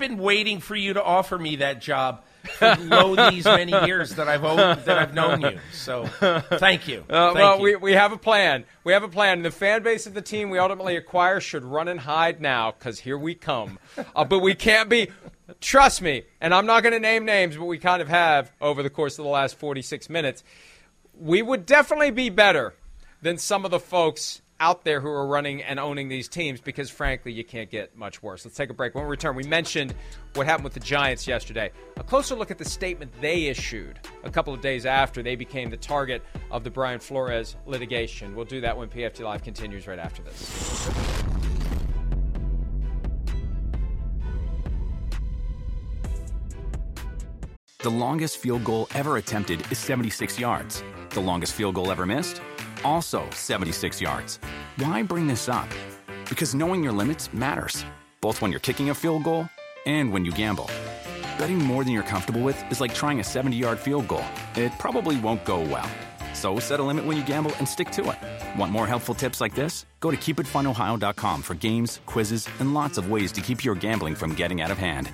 to offer me that job for these many years that I've known you. So thank you. We have a plan. We have a plan. The fan base of the team we ultimately acquire should run and hide now, because here we come. But we can't be. Trust me, and I'm not going to name names, but we kind of have over the course of the last 46 minutes. We would definitely be better than some of the folks out there who are running and owning these teams, because, frankly, you can't get much worse. Let's take a break. When we return, we mentioned what happened with the Giants yesterday. A closer look at the statement they issued a couple of days after they became the target of the Brian Flores litigation. We'll do that when PFT Live continues right after this. The longest field goal ever attempted is 76 yards. The longest field goal ever missed? Also 76 yards. Why bring this up? Because knowing your limits matters, both when you're kicking a field goal and when you gamble. Betting more than you're comfortable with is like trying a 70-yard field goal. It probably won't go well. So set a limit when you gamble and stick to it. Want more helpful tips like this? Go to keepitfunohio.com for games, quizzes, and lots of ways to keep your gambling from getting out of hand.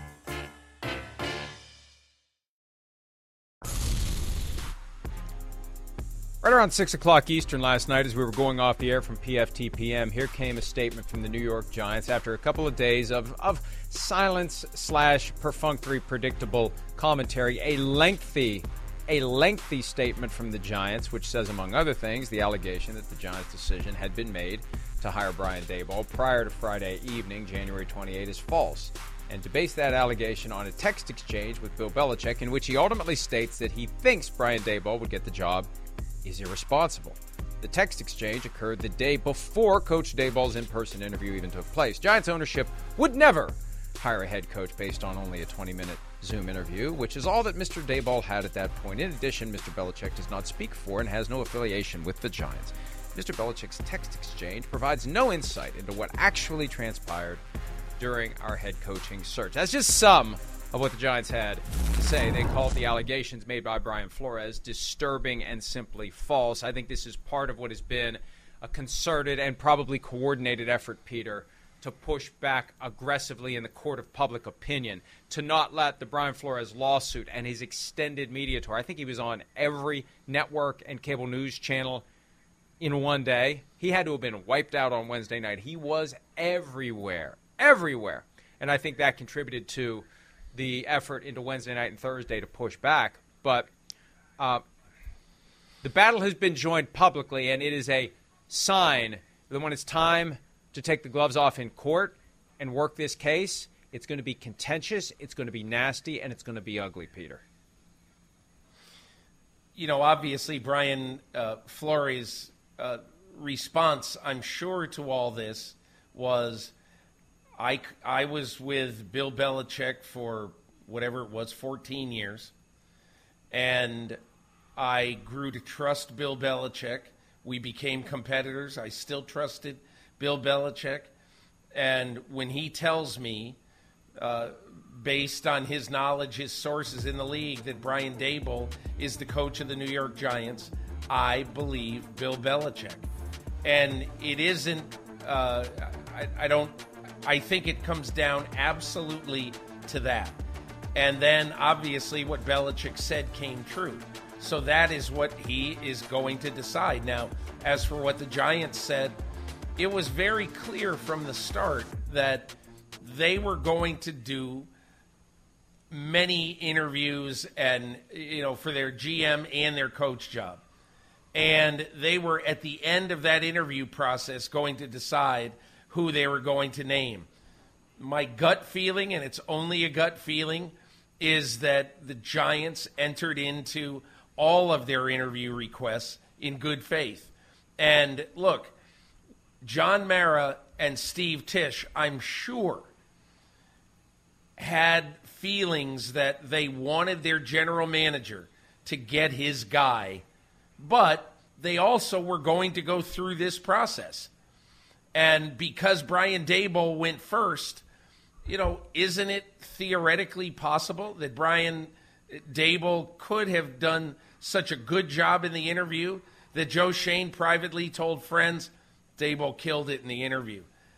Right around 6 o'clock Eastern last night, as we were going off the air from PFTPM, here came a statement from the New York Giants after a couple of days of silence / perfunctory predictable commentary. A lengthy statement from the Giants, which says, among other things, the allegation that the Giants' decision had been made to hire Brian Daboll prior to Friday evening, January 28, is false. And to base that allegation on a text exchange with Bill Belichick, in which he ultimately states that he thinks Brian Daboll would get the job, is irresponsible. The text exchange occurred the day before Coach Daboll's in-person interview even took place. Giants ownership would never hire a head coach based on only a 20-minute Zoom interview, which is all that Mr. Daboll had at that point. In addition, Mr. Belichick does not speak for and has no affiliation with the Giants. Mr. Belichick's text exchange provides no insight into what actually transpired during our head coaching search. That's just some of what the Giants had to say. They called the allegations made by Brian Flores disturbing and simply false. I think this is part of what has been a concerted and probably coordinated effort, Peter, to push back aggressively in the court of public opinion, to not let the Brian Flores lawsuit and his extended media tour. I think he was on every network and cable news channel in one day. He had to have been wiped out on Wednesday night. He was everywhere. And I think that contributed to the effort into Wednesday night and Thursday to push back. But the battle has been joined publicly, and it is a sign that when it's time to take the gloves off in court and work this case, it's going to be contentious, it's going to be nasty, and it's going to be ugly, Peter. You know, obviously, Brian Flores' response, I'm sure, to all this was, I was with Bill Belichick for whatever it was, 14 years, and I grew to trust Bill Belichick. We became competitors. I still trusted Bill Belichick. And when he tells me, based on his knowledge, his sources in the league, that Brian Daboll is the coach of the New York Giants, I believe Bill Belichick. And it isn't, I think it comes down absolutely to that. And then, obviously, what Belichick said came true. So that is what he is going to decide. Now, as for what the Giants said, it was very clear from the start that they were going to do many interviews and, you know, for their GM and their coach job. And they were at the end of that interview process going to decide who they were going to name. My gut feeling, and it's only a gut feeling, is that the Giants entered into all of their interview requests in good faith. And look, John Mara and Steve Tisch, I'm sure, had feelings that they wanted their general manager to get his guy, but they also were going to go through this process. And because Brian Daboll went first, you know, isn't it theoretically possible that Brian Daboll could have done such a good job in the interview that Joe Schoen privately told friends, Daboll killed it in the interview?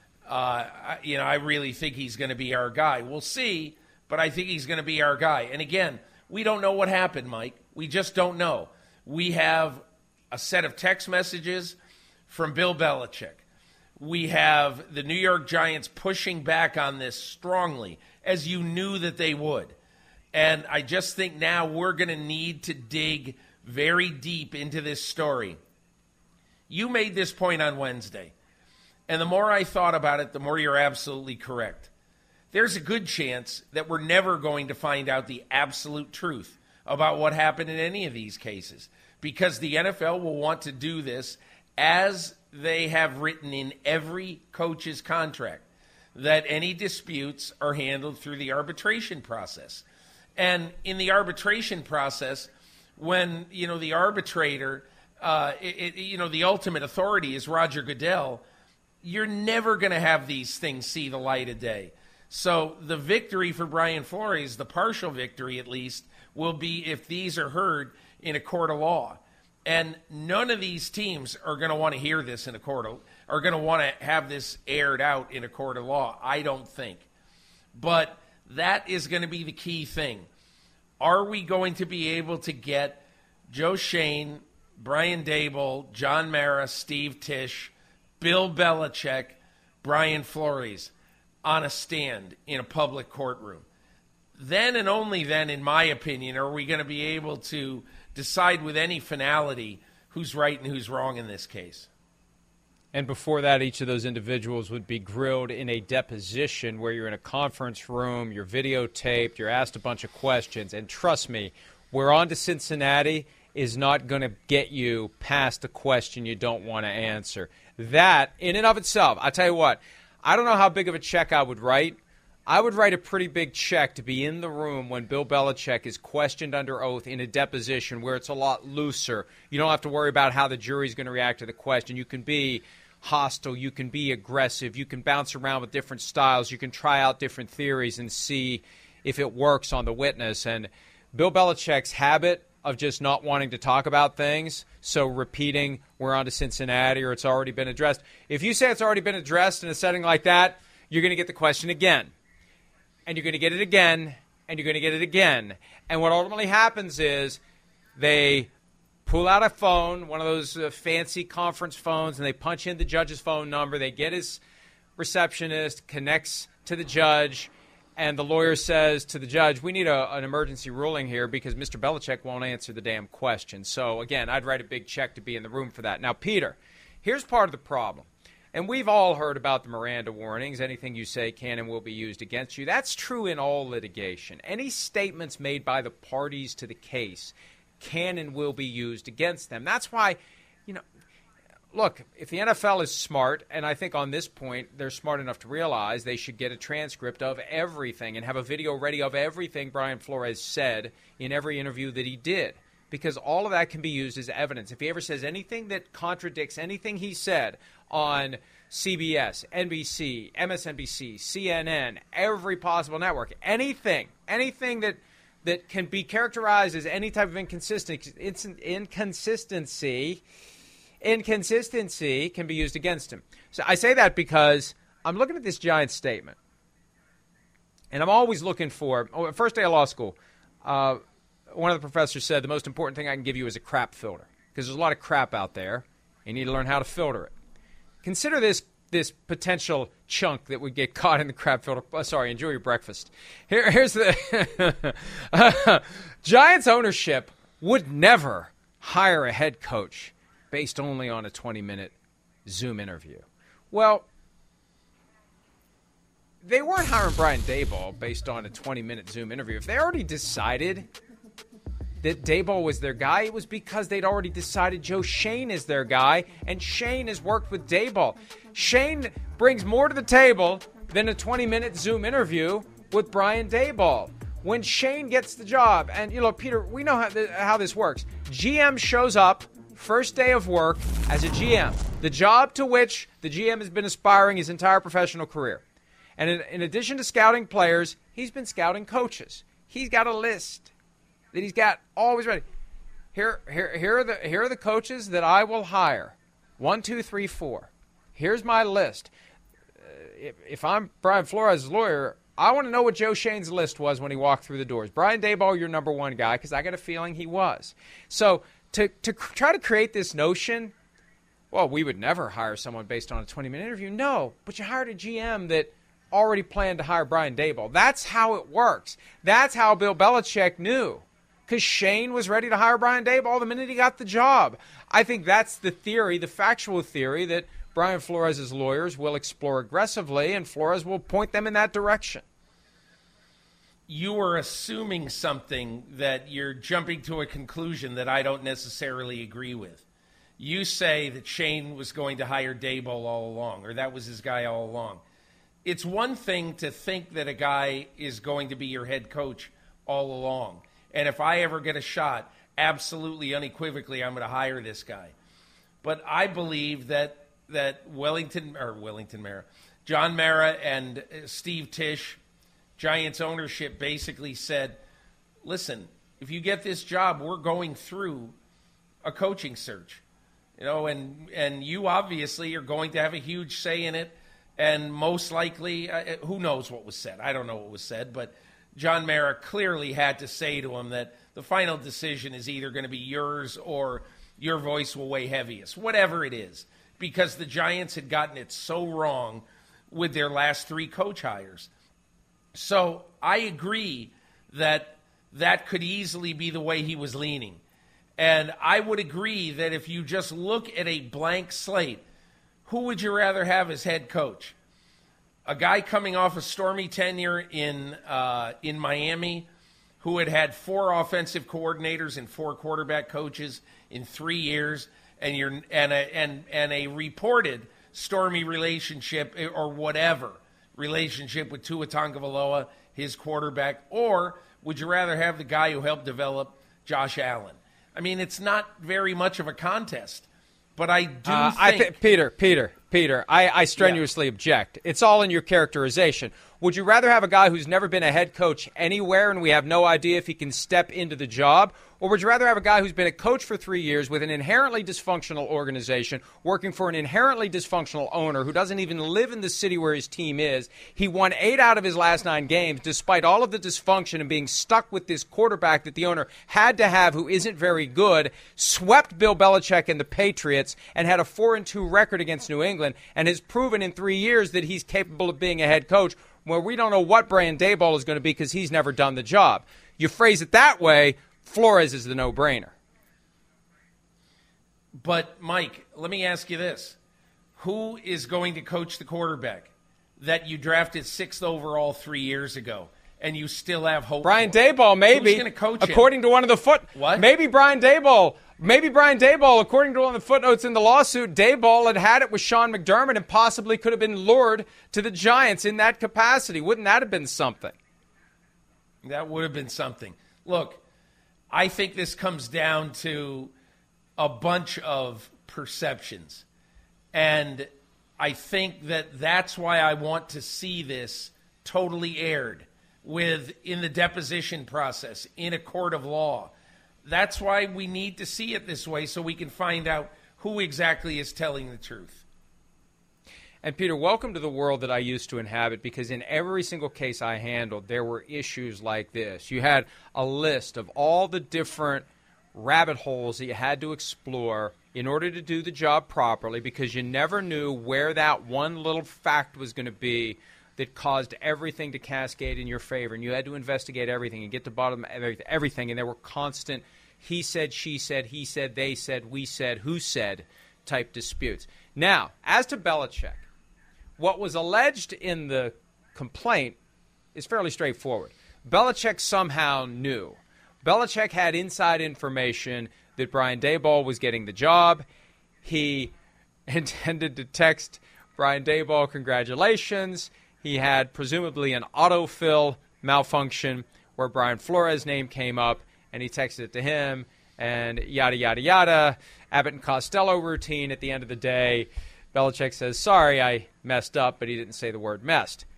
I really think he's going to be our guy. We'll see, but I think he's going to be our guy. And again, we don't know what happened, Mike. We just don't know. We have a set of text messages from Bill Belichick. We have the New York Giants pushing back on this strongly, as you knew that they would. And I just think now we're going to need to dig very deep into this story. You made this point on Wednesday, and the more I thought about it, the more you're absolutely correct. There's a good chance that we're never going to find out the absolute truth about what happened in any of these cases, because the NFL will want to do this as they have written in every coach's contract, that any disputes are handled through the arbitration process. And in the arbitration process, when, you know, the arbitrator, the ultimate authority is Roger Goodell, you're never going to have these things see the light of day. So the victory for Brian Flores, the partial victory at least, will be if these are heard in a court of law. And none of these teams are going to want to hear this in a court of, are going to want to have this aired out in a court of law, I don't think. But that is going to be the key thing. Are we going to be able to get Joe Schoen, Brian Daboll, John Mara, Steve Tisch, Bill Belichick, Brian Flores on a stand in a public courtroom? Then and only then, in my opinion, are we going to be able to decide with any finality who's right and who's wrong in this case. And before that, each of those individuals would be grilled in a deposition where you're in a conference room, you're videotaped, you're asked a bunch of questions. And trust me, we're on to Cincinnati is not going to get you past a question you don't want to answer. That, in and of itself, I'll tell you what, I don't know how big of a check I would write I would write a pretty big check to be in the room when Bill Belichick is questioned under oath in a deposition where it's a lot looser. You don't have to worry about how the jury's going to react to the question. You can be hostile. You can be aggressive. You can bounce around with different styles. You can try out different theories and see if it works on the witness. And Bill Belichick's habit of just not wanting to talk about things, so repeating, we're on to Cincinnati, or it's already been addressed. If you say it's already been addressed in a setting like that, you're going to get the question again. And you're going to get it again, and you're going to get it again. And what ultimately happens is they pull out a phone, one of those fancy conference phones, and they punch in the judge's phone number. They get his receptionist, connects to the judge, and the lawyer says to the judge, we need an emergency ruling here because Mr. Belichick won't answer the damn question. So, again, I'd write a big check to be in the room for that. Now, Peter, here's part of the problem. And we've all heard about the Miranda warnings. Anything you say can and will be used against you. That's true in all litigation. Any statements made by the parties to the case can and will be used against them. That's why, look, if the NFL is smart, and I think on this point they're smart enough to realize they should get a transcript of everything and have a video ready of everything Brian Flores said in every interview that he did, because all of that can be used as evidence. If he ever says anything that contradicts anything he said on CBS, NBC, MSNBC, CNN, every possible network, anything that can be characterized as any type of inconsistency can be used against him. So I say that because I'm looking at this Giants statement, and I'm always looking for, first day of law school, one of the professors said the most important thing I can give you is a crap filter, because there's a lot of crap out there. You need to learn how to filter it. Consider this potential chunk that would get caught in the crap filter. Sorry, enjoy your breakfast. Here's the Giants ownership would never hire a head coach based only on a 20-minute Zoom interview. Well, they weren't hiring Brian Daboll based on a 20-minute Zoom interview. If they already decided that Daboll was their guy, it was because they'd already decided Joe Schoen is their guy, and Schoen has worked with Daboll. Schoen brings more to the table than a 20-minute Zoom interview with Brian Daboll. When Schoen gets the job, and, Peter, we know how this works. GM shows up first day of work as a GM, the job to which the GM has been aspiring his entire professional career. And in addition to scouting players, he's been scouting coaches. He's got a list that he's got always ready. Here are the coaches that I will hire. 1, 2, 3, 4. Here's my list. If I'm Brian Flores' lawyer, I want to know what Joe Schoen's list was when he walked through the doors. Brian Daboll, your number one guy, because I got a feeling he was. So to try to create this notion, well, we would never hire someone based on a 20-minute interview. No, but you hired a GM that already planned to hire Brian Daboll. That's how it works. That's how Bill Belichick knew, because Schoen was ready to hire Brian Daboll the minute he got the job. I think that's the theory, the factual theory that Brian Flores' lawyers will explore aggressively, and Flores will point them in that direction. You are assuming something that you're jumping to a conclusion that I don't necessarily agree with. You say that Schoen was going to hire Daboll all along, or that was his guy all along. It's one thing to think that a guy is going to be your head coach all along. And if I ever get a shot, absolutely unequivocally, I'm going to hire this guy. But I believe that John Mara and Steve Tisch, Giants ownership, basically said, listen, if you get this job, we're going through a coaching search. And you obviously are going to have a huge say in it. And most likely, who knows what was said? I don't know what was said, but John Mara clearly had to say to him that the final decision is either going to be yours or your voice will weigh heaviest, whatever it is, because the Giants had gotten it so wrong with their last 3 coach hires. So I agree that that could easily be the way he was leaning. And I would agree that if you just look at a blank slate, who would you rather have as head coach? A guy coming off a stormy tenure in Miami, who had 4 offensive coordinators and 4 quarterback coaches in 3 years, and a reported stormy relationship or whatever relationship with Tua Tagovailoa, his quarterback, or would you rather have the guy who helped develop Josh Allen? I mean, it's not very much of a contest, but I do think... Peter, I strenuously object. It's all in your characterization. Would you rather have a guy who's never been a head coach anywhere and we have no idea if he can step into the job? Or would you rather have a guy who's been a coach for 3 years with an inherently dysfunctional organization, working for an inherently dysfunctional owner who doesn't even live in the city where his team is? He won 8 out of his last 9 games despite all of the dysfunction and being stuck with this quarterback that the owner had to have who isn't very good, swept Bill Belichick and the Patriots, and had a 4-2 record against New England, and has proven in 3 years that he's capable of being a head coach, where we don't know what Brian Daboll is going to be because he's never done the job. You phrase it that way, Flores is the no-brainer. But, Mike, let me ask you this. Who is going to coach the quarterback that you drafted 6th overall 3 years ago and you still have hope Brian for? Daboll, maybe. Who's going to coach him? According to one of the What? Maybe Brian Daboll, according to one of the footnotes in the lawsuit, Daboll had it with Sean McDermott and possibly could have been lured to the Giants in that capacity. Wouldn't that have been something? That would have been something. Look, I think this comes down to a bunch of perceptions. And I think that that's why I want to see this totally aired in the deposition process, in a court of law. That's why we need to see it this way so we can find out who exactly is telling the truth. And, Peter, welcome to the world that I used to inhabit, because in every single case I handled, there were issues like this. You had a list of all the different rabbit holes that you had to explore in order to do the job properly, because you never knew where that one little fact was going to be that caused everything to cascade in your favor. And you had to investigate everything and get to the bottom of everything. And there were constant he said, she said, he said, they said, we said, who said type disputes. Now, as to Belichick, what was alleged in the complaint is fairly straightforward. Belichick somehow knew. Belichick had inside information that Brian Daboll was getting the job. He intended to text Brian Daboll, congratulations. He had presumably an autofill malfunction where Brian Flores' name came up, and he texted it to him, and yada, yada, yada. Abbott and Costello routine at the end of the day. Belichick says, sorry, I messed up, but he didn't say the word messed.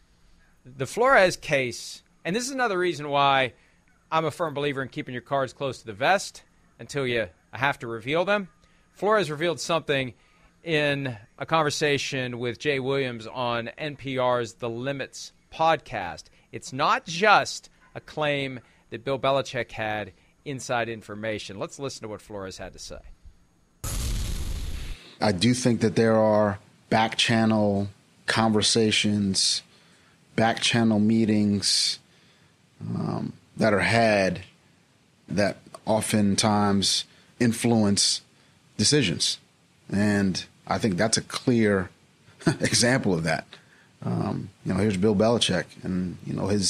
The Flores case, and this is another reason why I'm a firm believer in keeping your cards close to the vest until you have to reveal them. Flores revealed something in a conversation with Jay Williams on NPR's The Limits podcast. It's not just a claim that Bill Belichick had inside information. Let's listen to what Flores had to say. I do think that there are back-channel conversations, back-channel meetings that are had that oftentimes influence decisions. And I think that's a clear example of that. Here's Bill Belichick, and,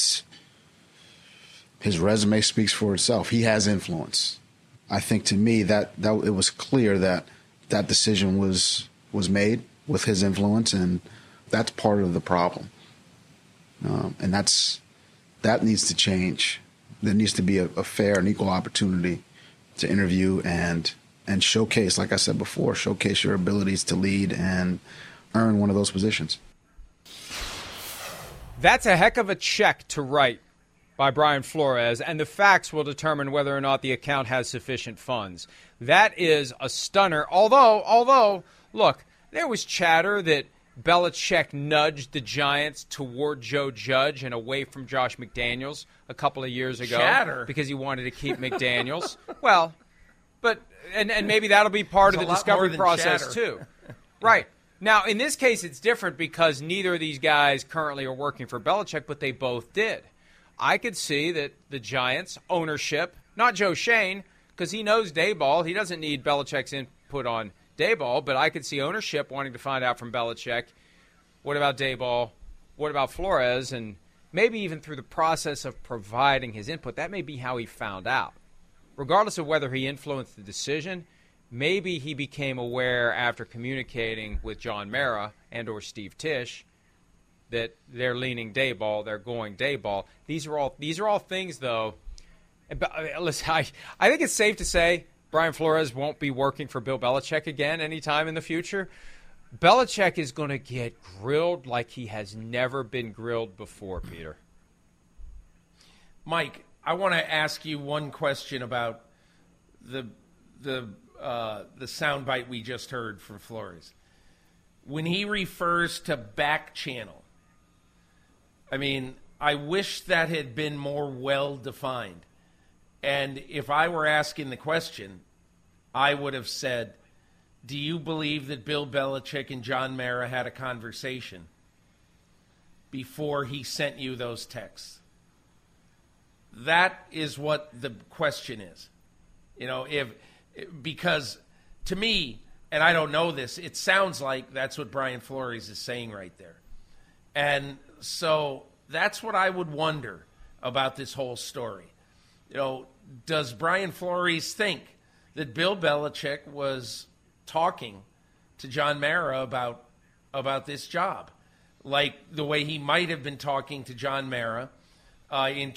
his resume speaks for itself. He has influence. I think to me that it was clear that decision was made with his influence, and that's part of the problem. And that needs to change. There needs to be a fair and equal opportunity to interview and showcase, like I said before, showcase your abilities to lead and earn one of those positions. That's a heck of a check to write by Brian Flores, and the facts will determine whether or not the account has sufficient funds. That is a stunner, although, look, there was chatter that Belichick nudged the Giants toward Joe Judge and away from Josh McDaniels a couple of years ago. Chatter? Because he wanted to keep McDaniels. Well, but and maybe that'll be part of the discovery process too. Right. Now, in this case, it's different because neither of these guys currently are working for Belichick, but they both did. I could see that the Giants ownership, not Joe Schoen, because he knows Daboll. He doesn't need Belichick's input on Daboll, but I could see ownership wanting to find out from Belichick, what about Daboll, what about Flores, and maybe even through the process of providing his input, that may be how he found out. Regardless of whether he influenced the decision, maybe he became aware after communicating with John Mara and or Steve Tisch that they're leaning Daboll, they're going Daboll. These are all things, though. Listen, I think it's safe to say Brian Flores won't be working for Bill Belichick again anytime in the future. Belichick is going to get grilled like he has never been grilled before, Peter. Mike, I want to ask you one question about the soundbite we just heard from Flores. When he refers to back channel, I mean, I wish that had been more well-defined. And if I were asking the question, I would have said, do you believe that Bill Belichick and John Mara had a conversation before he sent you those texts? That is what the question is. Because to me, and I don't know this, it sounds like that's what Brian Flores is saying right there. And so that's what I would wonder about this whole story. Does Brian Flores think that Bill Belichick was talking to John Mara about this job, like the way he might have been talking to John Mara in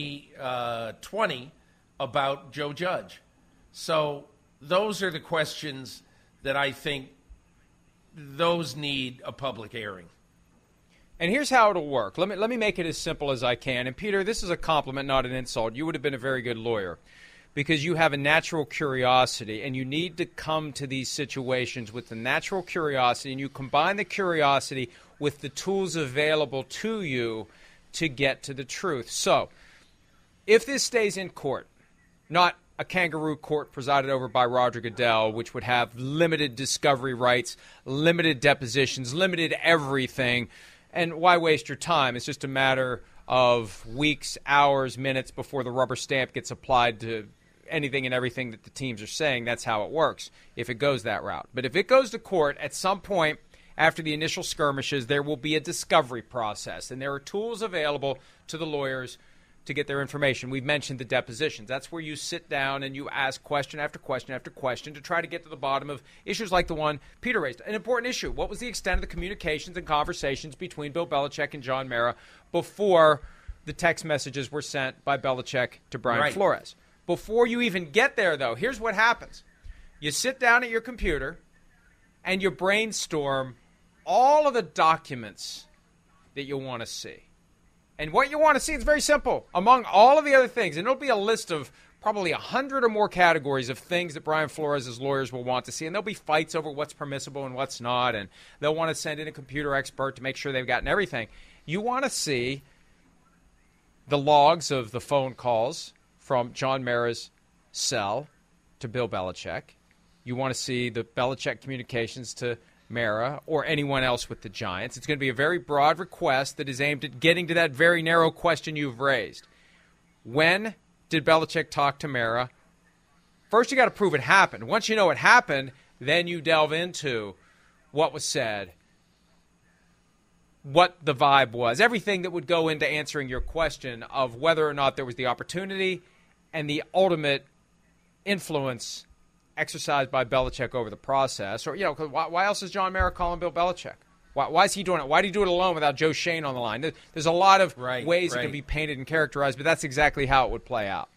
2020 about Joe Judge? So those are the questions that I think those need a public airing. And here's how it'll work. Let me make it as simple as I can. And, Peter, this is a compliment, not an insult. You would have been a very good lawyer because you have a natural curiosity, and you need to come to these situations with the natural curiosity, and you combine the curiosity with the tools available to you to get to the truth. So if this stays in court, not a kangaroo court presided over by Roger Goodell, which would have limited discovery rights, limited depositions, limited everything, and why waste your time? It's just a matter of weeks, hours, minutes before the rubber stamp gets applied to anything and everything that the teams are saying. That's how it works if it goes that route. But if it goes to court, at some point after the initial skirmishes, there will be a discovery process, and there are tools available to the lawyers to get their information. We've mentioned the depositions. That's where you sit down and you ask question after question after question to try to get to the bottom of issues like the one Peter raised. An important issue. What was the extent of the communications and conversations between Bill Belichick and John Mara before the text messages were sent by Belichick to Brian Flores? Before you even get there, though, here's what happens. You sit down at your computer and you brainstorm all of the documents that you want to see. And what you want to see is very simple. Among all of the other things, and it'll be a list of probably 100 or more categories of things that Brian Flores' lawyers will want to see, and there'll be fights over what's permissible and what's not, and they'll want to send in a computer expert to make sure they've gotten everything. You want to see the logs of the phone calls from John Mara's cell to Bill Belichick. You want to see the Belichick communications to Mara or anyone else with the Giants. It's going to be a very broad request that is aimed at getting to that very narrow question you've raised. When did Belichick talk to Mara? First, you got to prove it happened. Once you know it happened, then you delve into what was said, what the vibe was, everything that would go into answering your question of whether or not there was the opportunity and the ultimate influence exercised by Belichick over the process. Or, why else is John Mara calling Bill Belichick? Why is he doing it? Why did he do it alone without Joe Schoen on the line? There's a lot of ways it can be painted and characterized, but that's exactly how it would play out.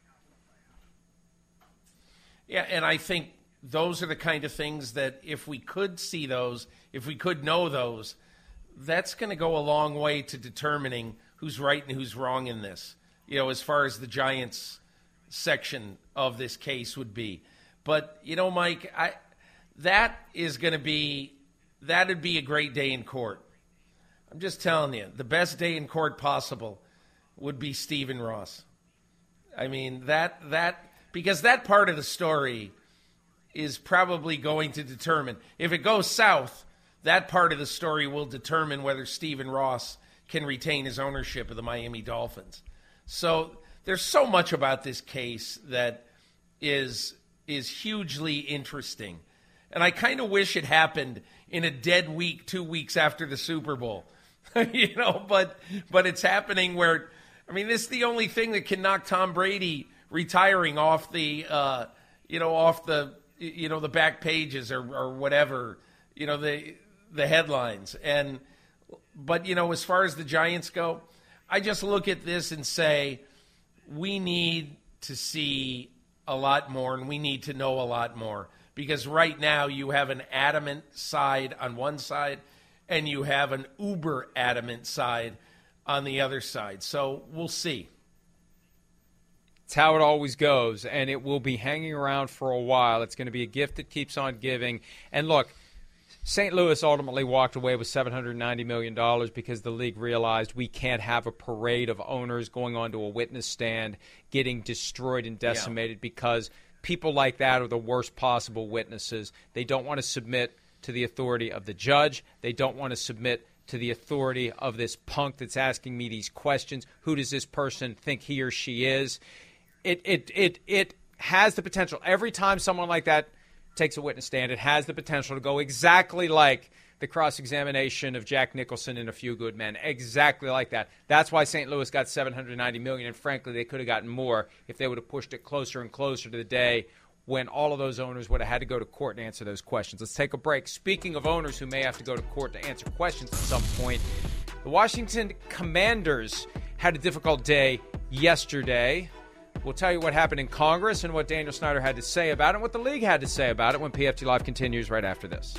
Yeah, and I think those are the kind of things that if we could see those, if we could know those, that's going to go a long way to determining who's right and who's wrong in this, as far as the Giants section of this case would be. But, Mike, that'd be a great day in court. I'm just telling you, the best day in court possible would be Stephen Ross. I mean, because that part of the story is probably going to determine, if it goes south, that part of the story will determine whether Stephen Ross can retain his ownership of the Miami Dolphins. So there's so much about this case that is hugely interesting. And I kind of wish it happened in a dead week, 2 weeks after the Super Bowl. But it's happening where, this is the only thing that can knock Tom Brady retiring off the back pages or whatever, the headlines. And But, as far as the Giants go, I just look at this and say, we need to see a lot more and we need to know a lot more. Because right now you have an adamant side on one side and you have an uber adamant side on the other side. So we'll see. It's how it always goes, and it will be hanging around for a while. It's going to be a gift that keeps on giving. And look, St. Louis ultimately walked away with $790 million because the league realized we can't have a parade of owners going onto a witness stand getting destroyed and decimated because people like that are the worst possible witnesses. They don't want to submit to the authority of the judge. They don't want to submit to the authority of this punk that's asking me these questions. Who does this person think he or she is? It has the potential. Every time someone like that takes a witness stand, it has the potential to go exactly like the cross-examination of Jack Nicholson in A Few Good Men. Exactly like that. That's why St. Louis got $790 million, and frankly, they could have gotten more if they would have pushed it closer and closer to the day when all of those owners would have had to go to court and answer those questions. Let's take a break. Speaking of owners who may have to go to court to answer questions at some point, the Washington Commanders had a difficult day yesterday. We'll tell you what happened in Congress and what Daniel Snyder had to say about it and what the league had to say about it when PFT Live continues right after this.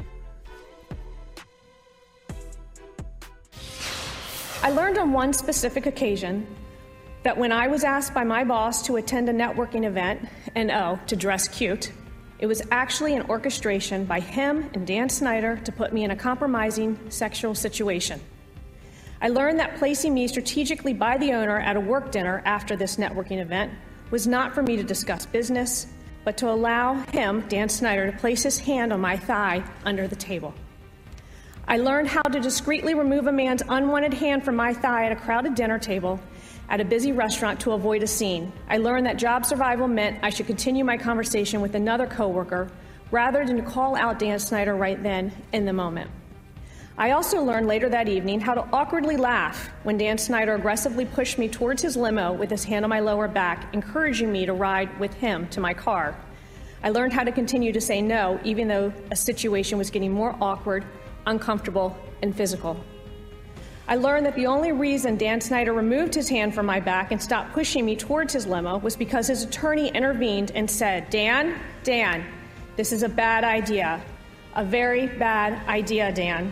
I learned on one specific occasion that when I was asked by my boss to attend a networking event and, to dress cute, it was actually an orchestration by him and Dan Snyder to put me in a compromising sexual situation. I learned that placing me strategically by the owner at a work dinner after this networking event was not for me to discuss business, but to allow him, Dan Snyder, to place his hand on my thigh under the table. I learned how to discreetly remove a man's unwanted hand from my thigh at a crowded dinner table at a busy restaurant to avoid a scene. I learned that job survival meant I should continue my conversation with another coworker rather than to call out Dan Snyder right then in the moment. I also learned later that evening how to awkwardly laugh when Dan Snyder aggressively pushed me towards his limo with his hand on my lower back, encouraging me to ride with him to my car. I learned how to continue to say no, even though a situation was getting more awkward, uncomfortable, and physical. I learned that the only reason Dan Snyder removed his hand from my back and stopped pushing me towards his limo was because his attorney intervened and said, Dan, this is a bad idea. A very bad idea, Dan.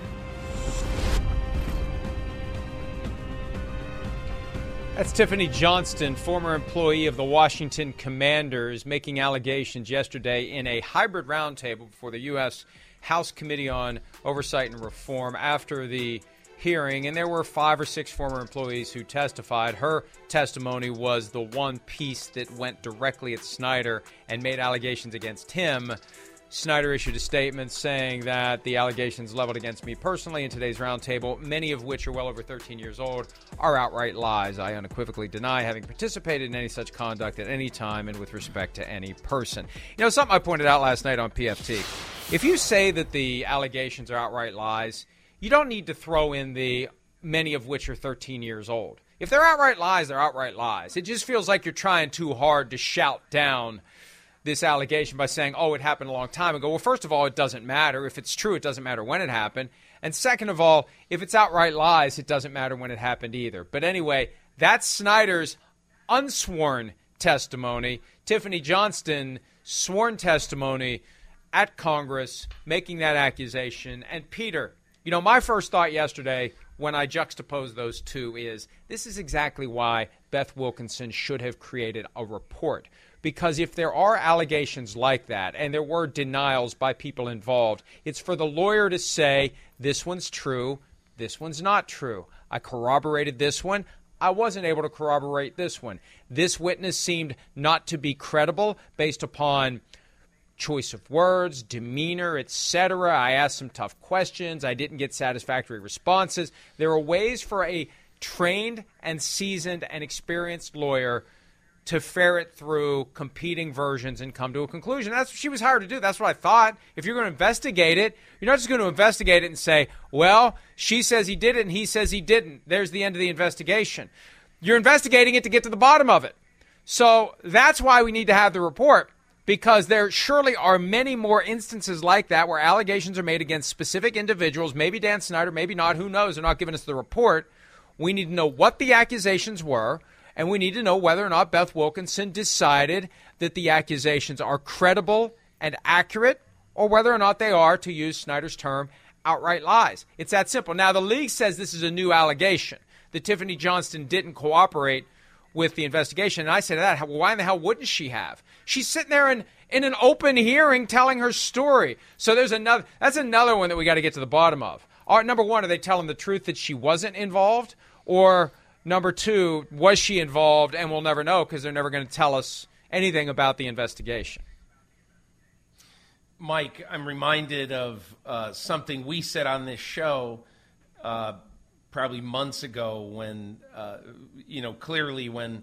That's Tiffany Johnston, former employee of the Washington Commanders, making allegations yesterday in a hybrid roundtable before the U.S. House Committee on Oversight and Reform after the hearing. And there were 5 or 6 former employees who testified. Her testimony was the one piece that went directly at Snyder and made allegations against him. Snyder issued a statement saying that the allegations leveled against me personally in today's roundtable, many of which are well over 13 years old, are outright lies. I unequivocally deny having participated in any such conduct at any time and with respect to any person. Something I pointed out last night on PFT. If you say that the allegations are outright lies, you don't need to throw in the many of which are 13 years old. If they're outright lies, they're outright lies. It just feels like you're trying too hard to shout down this allegation by saying, it happened a long time ago. Well, first of all, it doesn't matter. If it's true, it doesn't matter when it happened. And second of all, if it's outright lies, it doesn't matter when it happened either. But anyway, that's Snyder's unsworn testimony. Tiffany Johnston, sworn testimony at Congress, making that accusation. And Peter, my first thought yesterday when I juxtaposed those two is this is exactly why Beth Wilkinson should have created a report. Because if there are allegations like that, and there were denials by people involved, it's for the lawyer to say, this one's true, this one's not true. I corroborated this one. I wasn't able to corroborate this one. This witness seemed not to be credible based upon choice of words, demeanor, etc. I asked some tough questions. I didn't get satisfactory responses. There are ways for a trained and seasoned and experienced lawyer to ferret through competing versions and come to a conclusion. That's what she was hired to do. That's what I thought. If you're going to investigate it, you're not just going to investigate it and say, well, she says he did it and he says he didn't. There's the end of the investigation. You're investigating it to get to the bottom of it. So that's why we need to have the report. because there surely are many more instances like that where allegations are made against specific individuals, maybe Dan Snyder, maybe not, who knows, they're not giving us the report. We need to know what the accusations were, and we need to know whether or not Beth Wilkinson decided that the accusations are credible and accurate, or whether or not they are, to use Snyder's term, outright lies. It's that simple. Now, the league says this is a new allegation, that Tiffany Johnston didn't cooperate with the investigation. And I say to that, why in the hell wouldn't she have? She's sitting there in an open hearing telling her story. So that's another one that we got to get to the bottom of. Number one, are they telling the truth that she wasn't involved? Or number two, was she involved and we'll never know because they're never going to tell us anything about the investigation? Mike, I'm reminded of something we said on this show probably months ago when, clearly when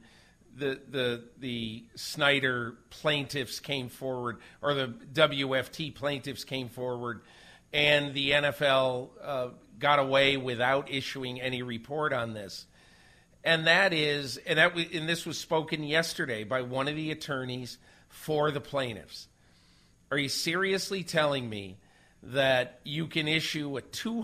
the Snyder plaintiffs came forward, or the WFT plaintiffs came forward, and the NFL got away without issuing any report on this. And this was spoken yesterday by one of the attorneys for the plaintiffs. Are you seriously telling me that you can issue a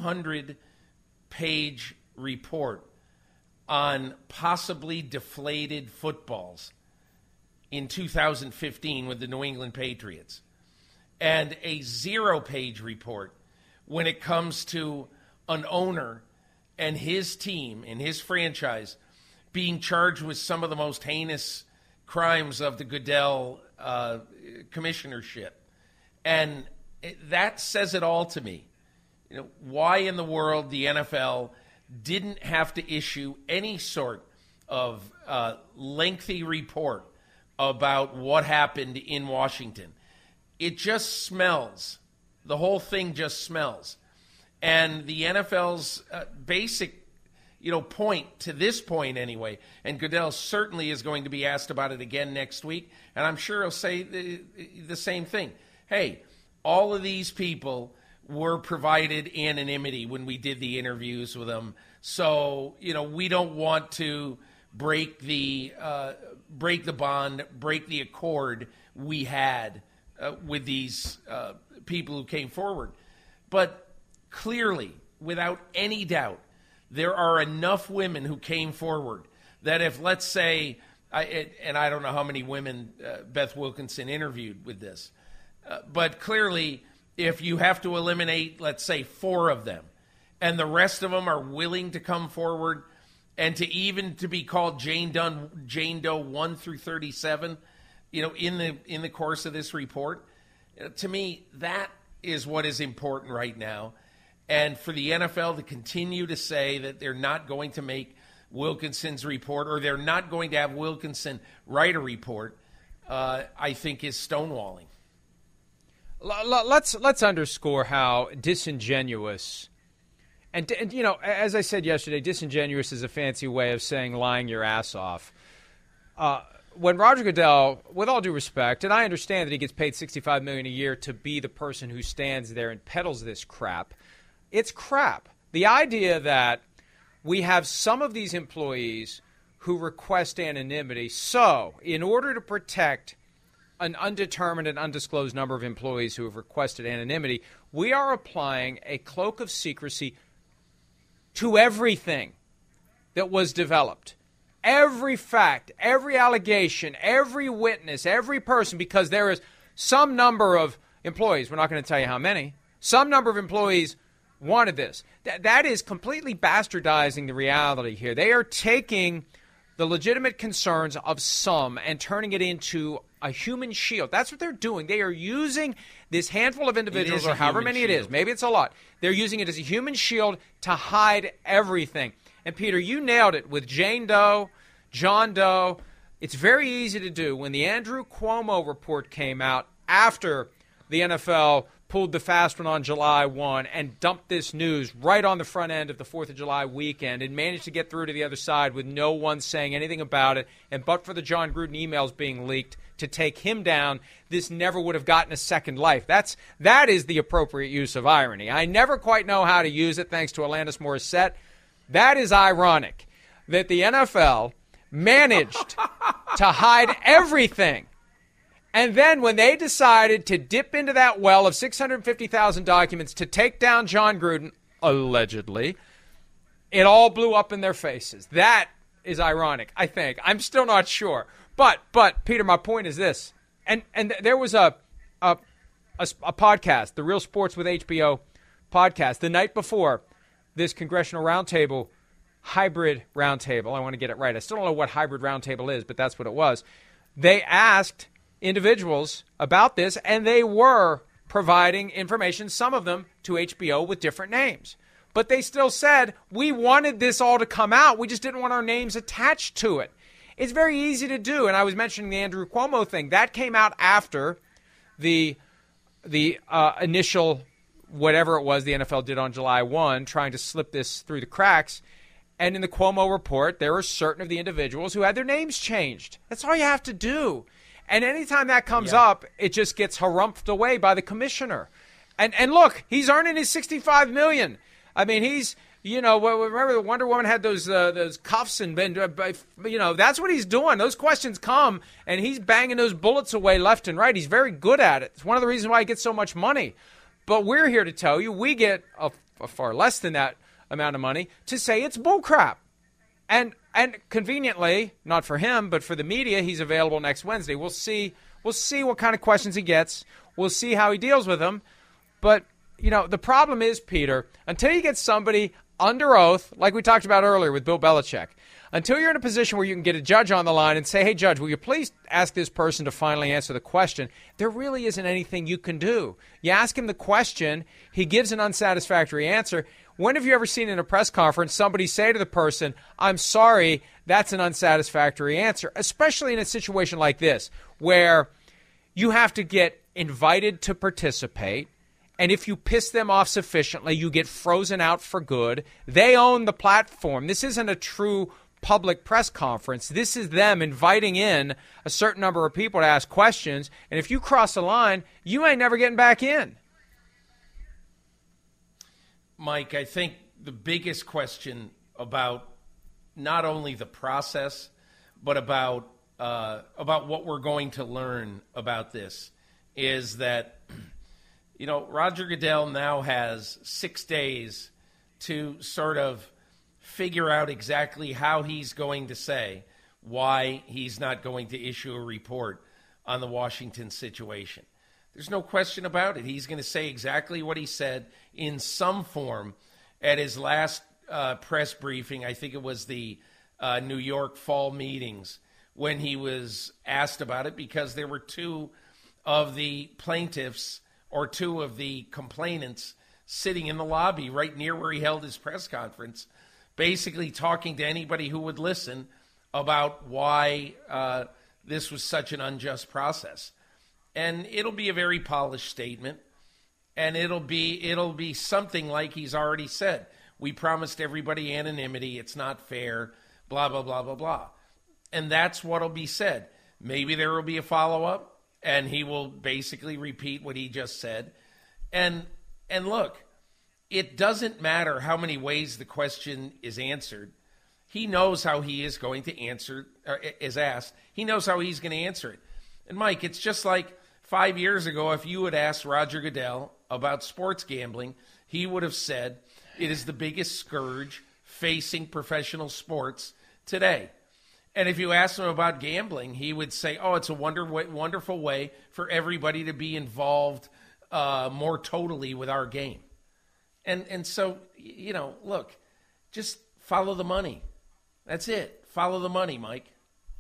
200-page report on possibly deflated footballs in 2015 with the New England Patriots, and a 0-page report when it comes to an owner and his team and his franchise being charged with some of the most heinous crimes of the Goodell commissionership? And that says it all to me. Why in the world the NFL didn't have to issue any sort of lengthy report about what happened in Washington. It just smells. The whole thing just smells. And the NFL's basic, point, to this point anyway, and Goodell certainly is going to be asked about it again next week, and I'm sure he'll say the same thing. Hey, all of these people were provided anonymity when we did the interviews with them. So, we don't want to break the bond, break the accord we had with these people who came forward. But clearly, without any doubt, there are enough women who came forward that if, let's say, and I don't know how many women Beth Wilkinson interviewed with this, but clearly, if you have to eliminate, let's say, 4 of them, and the rest of them are willing to come forward and to be called Jane Doe 1 through 37, in the course of this report, to me, that is what is important right now. And for the NFL to continue to say that they're not going to make Wilkinson's report, or they're not going to have Wilkinson write a report, I think is stonewalling. Let's underscore how disingenuous, and as I said yesterday, disingenuous is a fancy way of saying lying your ass off. When Roger Goodell, with all due respect, and I understand that he gets paid $65 million a year to be the person who stands there and peddles this crap, it's crap. The idea that we have some of these employees who request anonymity, so in order to protect an undetermined and undisclosed number of employees who have requested anonymity, we are applying a cloak of secrecy to everything that was developed. Every fact, every allegation, every witness, every person, because there is some number of employees, we're not going to tell you how many, some number of employees wanted this. That is completely bastardizing the reality here. They are taking the legitimate concerns of some and turning it into a human shield. That's what they're doing. They are using this handful of individuals, or however many it is. Maybe it's a lot. They're using it as a human shield to hide everything. And, Peter, you nailed it with Jane Doe, John Doe. It's very easy to do. When the Andrew Cuomo report came out after the NFL pulled the fast one on July 1 and dumped this news right on the front end of the 4th of July weekend and managed to get through to the other side with no one saying anything about it, and but for the John Gruden emails being leaked to take him down, this never would have gotten a second life. That is the appropriate use of irony. I never quite know how to use it, thanks to Alanis Morissette. That is ironic that the NFL managed to hide everything And then when they decided to dip into that well of 650,000 documents to take down John Gruden, allegedly, it all blew up in their faces. That is ironic, I think. I'm still not sure. But Peter, my point is this. And there was a podcast, the Real Sports with HBO podcast, the night before this Congressional Roundtable, hybrid roundtable. I want to get it right. I still don't know what hybrid roundtable is, but that's what it was. They asked individuals about this, and they were providing information, some of them to HBO with different names. But they still said, we wanted this all to come out. We just didn't want our names attached to it. It's very easy to do. And I was mentioning the Andrew Cuomo thing. That came out after the initial, whatever it was the NFL did on July 1, trying to slip this through the cracks. And in the Cuomo report, there were certain of the individuals who had their names changed. That's all you have to do. And anytime that comes up, it just gets harumphed away by the commissioner. And look, he's earning his $65 million. I mean, he's, remember the Wonder Woman had those cuffs and that's what he's doing. Those questions come, and he's banging those bullets away left and right. He's very good at it. It's one of the reasons why he gets so much money. But we're here to tell you we get a far less than that amount of money to say it's bullcrap. And conveniently, not for him, but for the media, he's available next Wednesday. We'll see what kind of questions he gets. We'll see how he deals with them. But, the problem is, Peter, until you get somebody under oath, like we talked about earlier with Bill Belichick, until you're in a position where you can get a judge on the line and say, hey, Judge, will you please ask this person to finally answer the question? There really isn't anything you can do. You ask him the question, he gives an unsatisfactory answer. When have you ever seen in a press conference somebody say to the person, I'm sorry, that's an unsatisfactory answer, especially in a situation like this where you have to get invited to participate, and if you piss them off sufficiently, you get frozen out for good. They own the platform. This isn't a true public press conference. This is them inviting in a certain number of people to ask questions, and if you cross the line, you ain't never getting back in. Mike, I think the biggest question about not only the process, but about what we're going to learn about this is that, Roger Goodell now has 6 days to sort of figure out exactly how he's going to say why he's not going to issue a report on the Washington situation. There's no question about it. He's going to say exactly what he said in some form at his last press briefing. I think it was the New York fall meetings when he was asked about it, because there were two of the plaintiffs or two of the complainants sitting in the lobby right near where he held his press conference, basically talking to anybody who would listen about why this was such an unjust process. And it'll be a very polished statement, and it'll be something like he's already said. We promised everybody anonymity. It's not fair, blah, blah, blah, blah, blah. And that's what'll be said. Maybe there will be a follow-up, and he will basically repeat what he just said. And look, it doesn't matter how many ways the question is answered. He knows how he is going to answer, or is asked. He knows how he's going to answer it. And Mike, it's just like 5 years ago, if you had asked Roger Goodell about sports gambling, he would have said it is the biggest scourge facing professional sports today. And if you asked him about gambling, he would say, oh, it's a wonderful way for everybody to be involved more totally with our game. And so, look, just follow the money. That's it. Follow the money, Mike.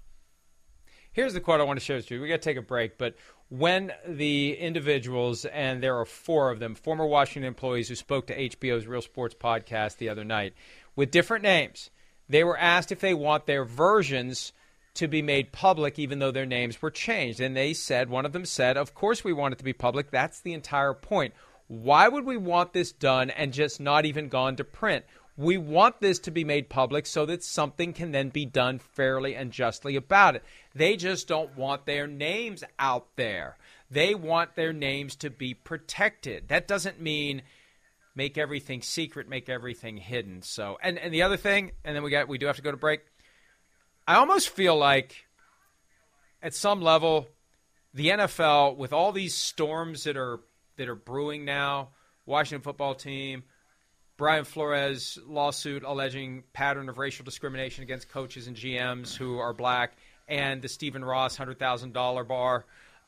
Here's the quote I want to share to you. We got to take a break, but when the individuals, and there are 4 of them, former Washington employees who spoke to HBO's Real Sports podcast the other night with different names, they were asked if they want their versions to be made public even though their names were changed. And they said, one of them said, of course we want it to be public. That's the entire point. Why would we want this done and just not even gone to print? We want this to be made public so that something can then be done fairly and justly about it. They just don't want their names out there. They want their names to be protected. That doesn't mean make everything secret, make everything hidden. So, and the other thing, and then we do have to go to break. I almost feel like at some level the NFL, with all these storms that are brewing now, Washington football team, Brian Flores lawsuit alleging pattern of racial discrimination against coaches and GMs who are black, and the Stephen Ross $100,000 bar.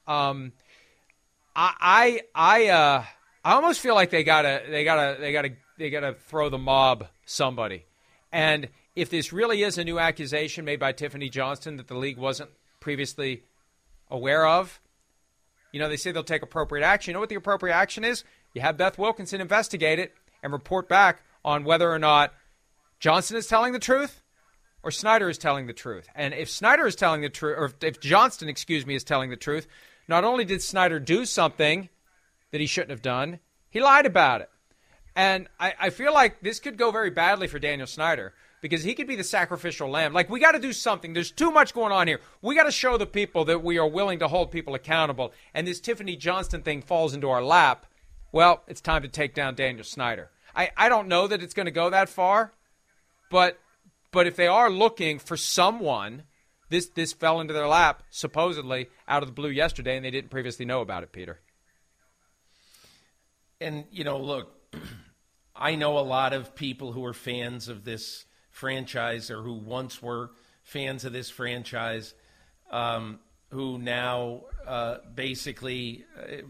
I almost feel like they gotta throw the mob somebody. And if this really is a new accusation made by Tiffany Johnston that the league wasn't previously aware of, they say they'll take appropriate action. You know what the appropriate action is? You have Beth Wilkinson investigate it and report back on whether or not Johnston is telling the truth or Snyder is telling the truth. And if Snyder is telling the truth, or if Johnston, is telling the truth, not only did Snyder do something that he shouldn't have done, he lied about it. And I feel like this could go very badly for Daniel Snyder because he could be the sacrificial lamb. Like, we got to do something. There's too much going on here. We got to show the people that we are willing to hold people accountable. And this Tiffany Johnston thing falls into our lap. Well, it's time to take down Daniel Snyder. I don't know that it's going to go that far, but if they are looking for someone, this fell into their lap, supposedly, out of the blue yesterday, and they didn't previously know about it, Peter. And, look, I know a lot of people who are fans of this franchise or who once were fans of this franchise who now basically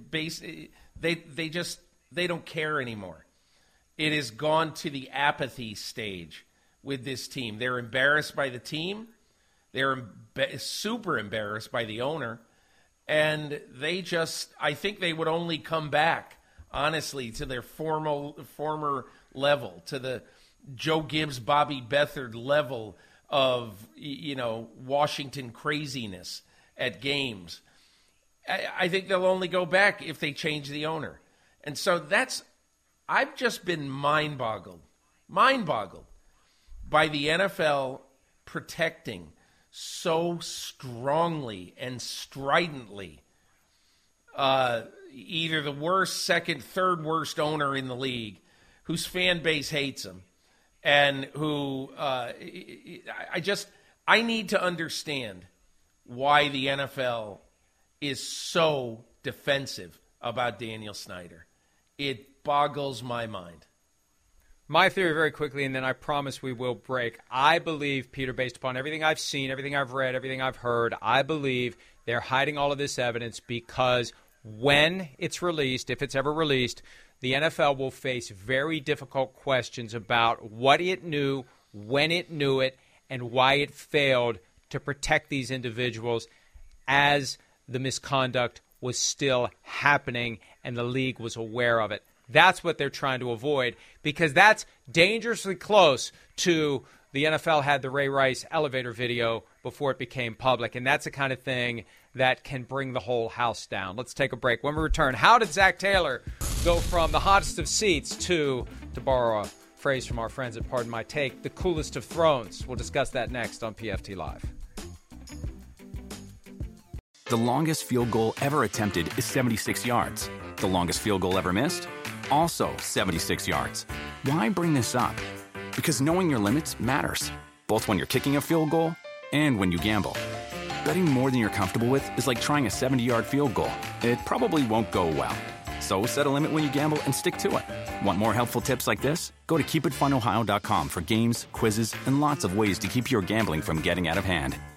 they don't care anymore. It has gone to the apathy stage with this team. They're embarrassed by the team. They're super embarrassed by the owner. And I think they would only come back, honestly, to their former level, to the Joe Gibbs, Bobby Beathard level of, Washington craziness at games. I think they'll only go back if they change the owner. And so I've just been mind-boggled by the NFL protecting so strongly and stridently either the worst, second, third worst owner in the league whose fan base hates him and who I need to understand why the NFL is so defensive about Daniel Snyder. It boggles my mind. My theory very quickly, and then I promise we will break. I believe, Peter, based upon everything I've seen, everything I've read, everything I've heard, I believe they're hiding all of this evidence because when it's released, if it's ever released, the NFL will face very difficult questions about what it knew, when it knew it, and why it failed to protect these individuals as the misconduct was still happening and the league was aware of it. That's what they're trying to avoid because that's dangerously close to the NFL had the Ray Rice elevator video before it became public, and that's the kind of thing that can bring the whole house down. Let's take a break. When we return, how did Zach Taylor go from the hottest of seats to borrow a phrase from our friends at Pardon My Take, the coolest of thrones? We'll discuss that next on PFT Live. The longest field goal ever attempted is 76 yards. The longest field goal ever missed? Also 76 yards. Why bring this up? Because knowing your limits matters, both when you're kicking a field goal and when you gamble. Betting more than you're comfortable with is like trying a 70-yard field goal. It probably won't go well. So set a limit when you gamble and stick to it. Want more helpful tips like this? Go to keepitfunohio.com for games, quizzes, and lots of ways to keep your gambling from getting out of hand.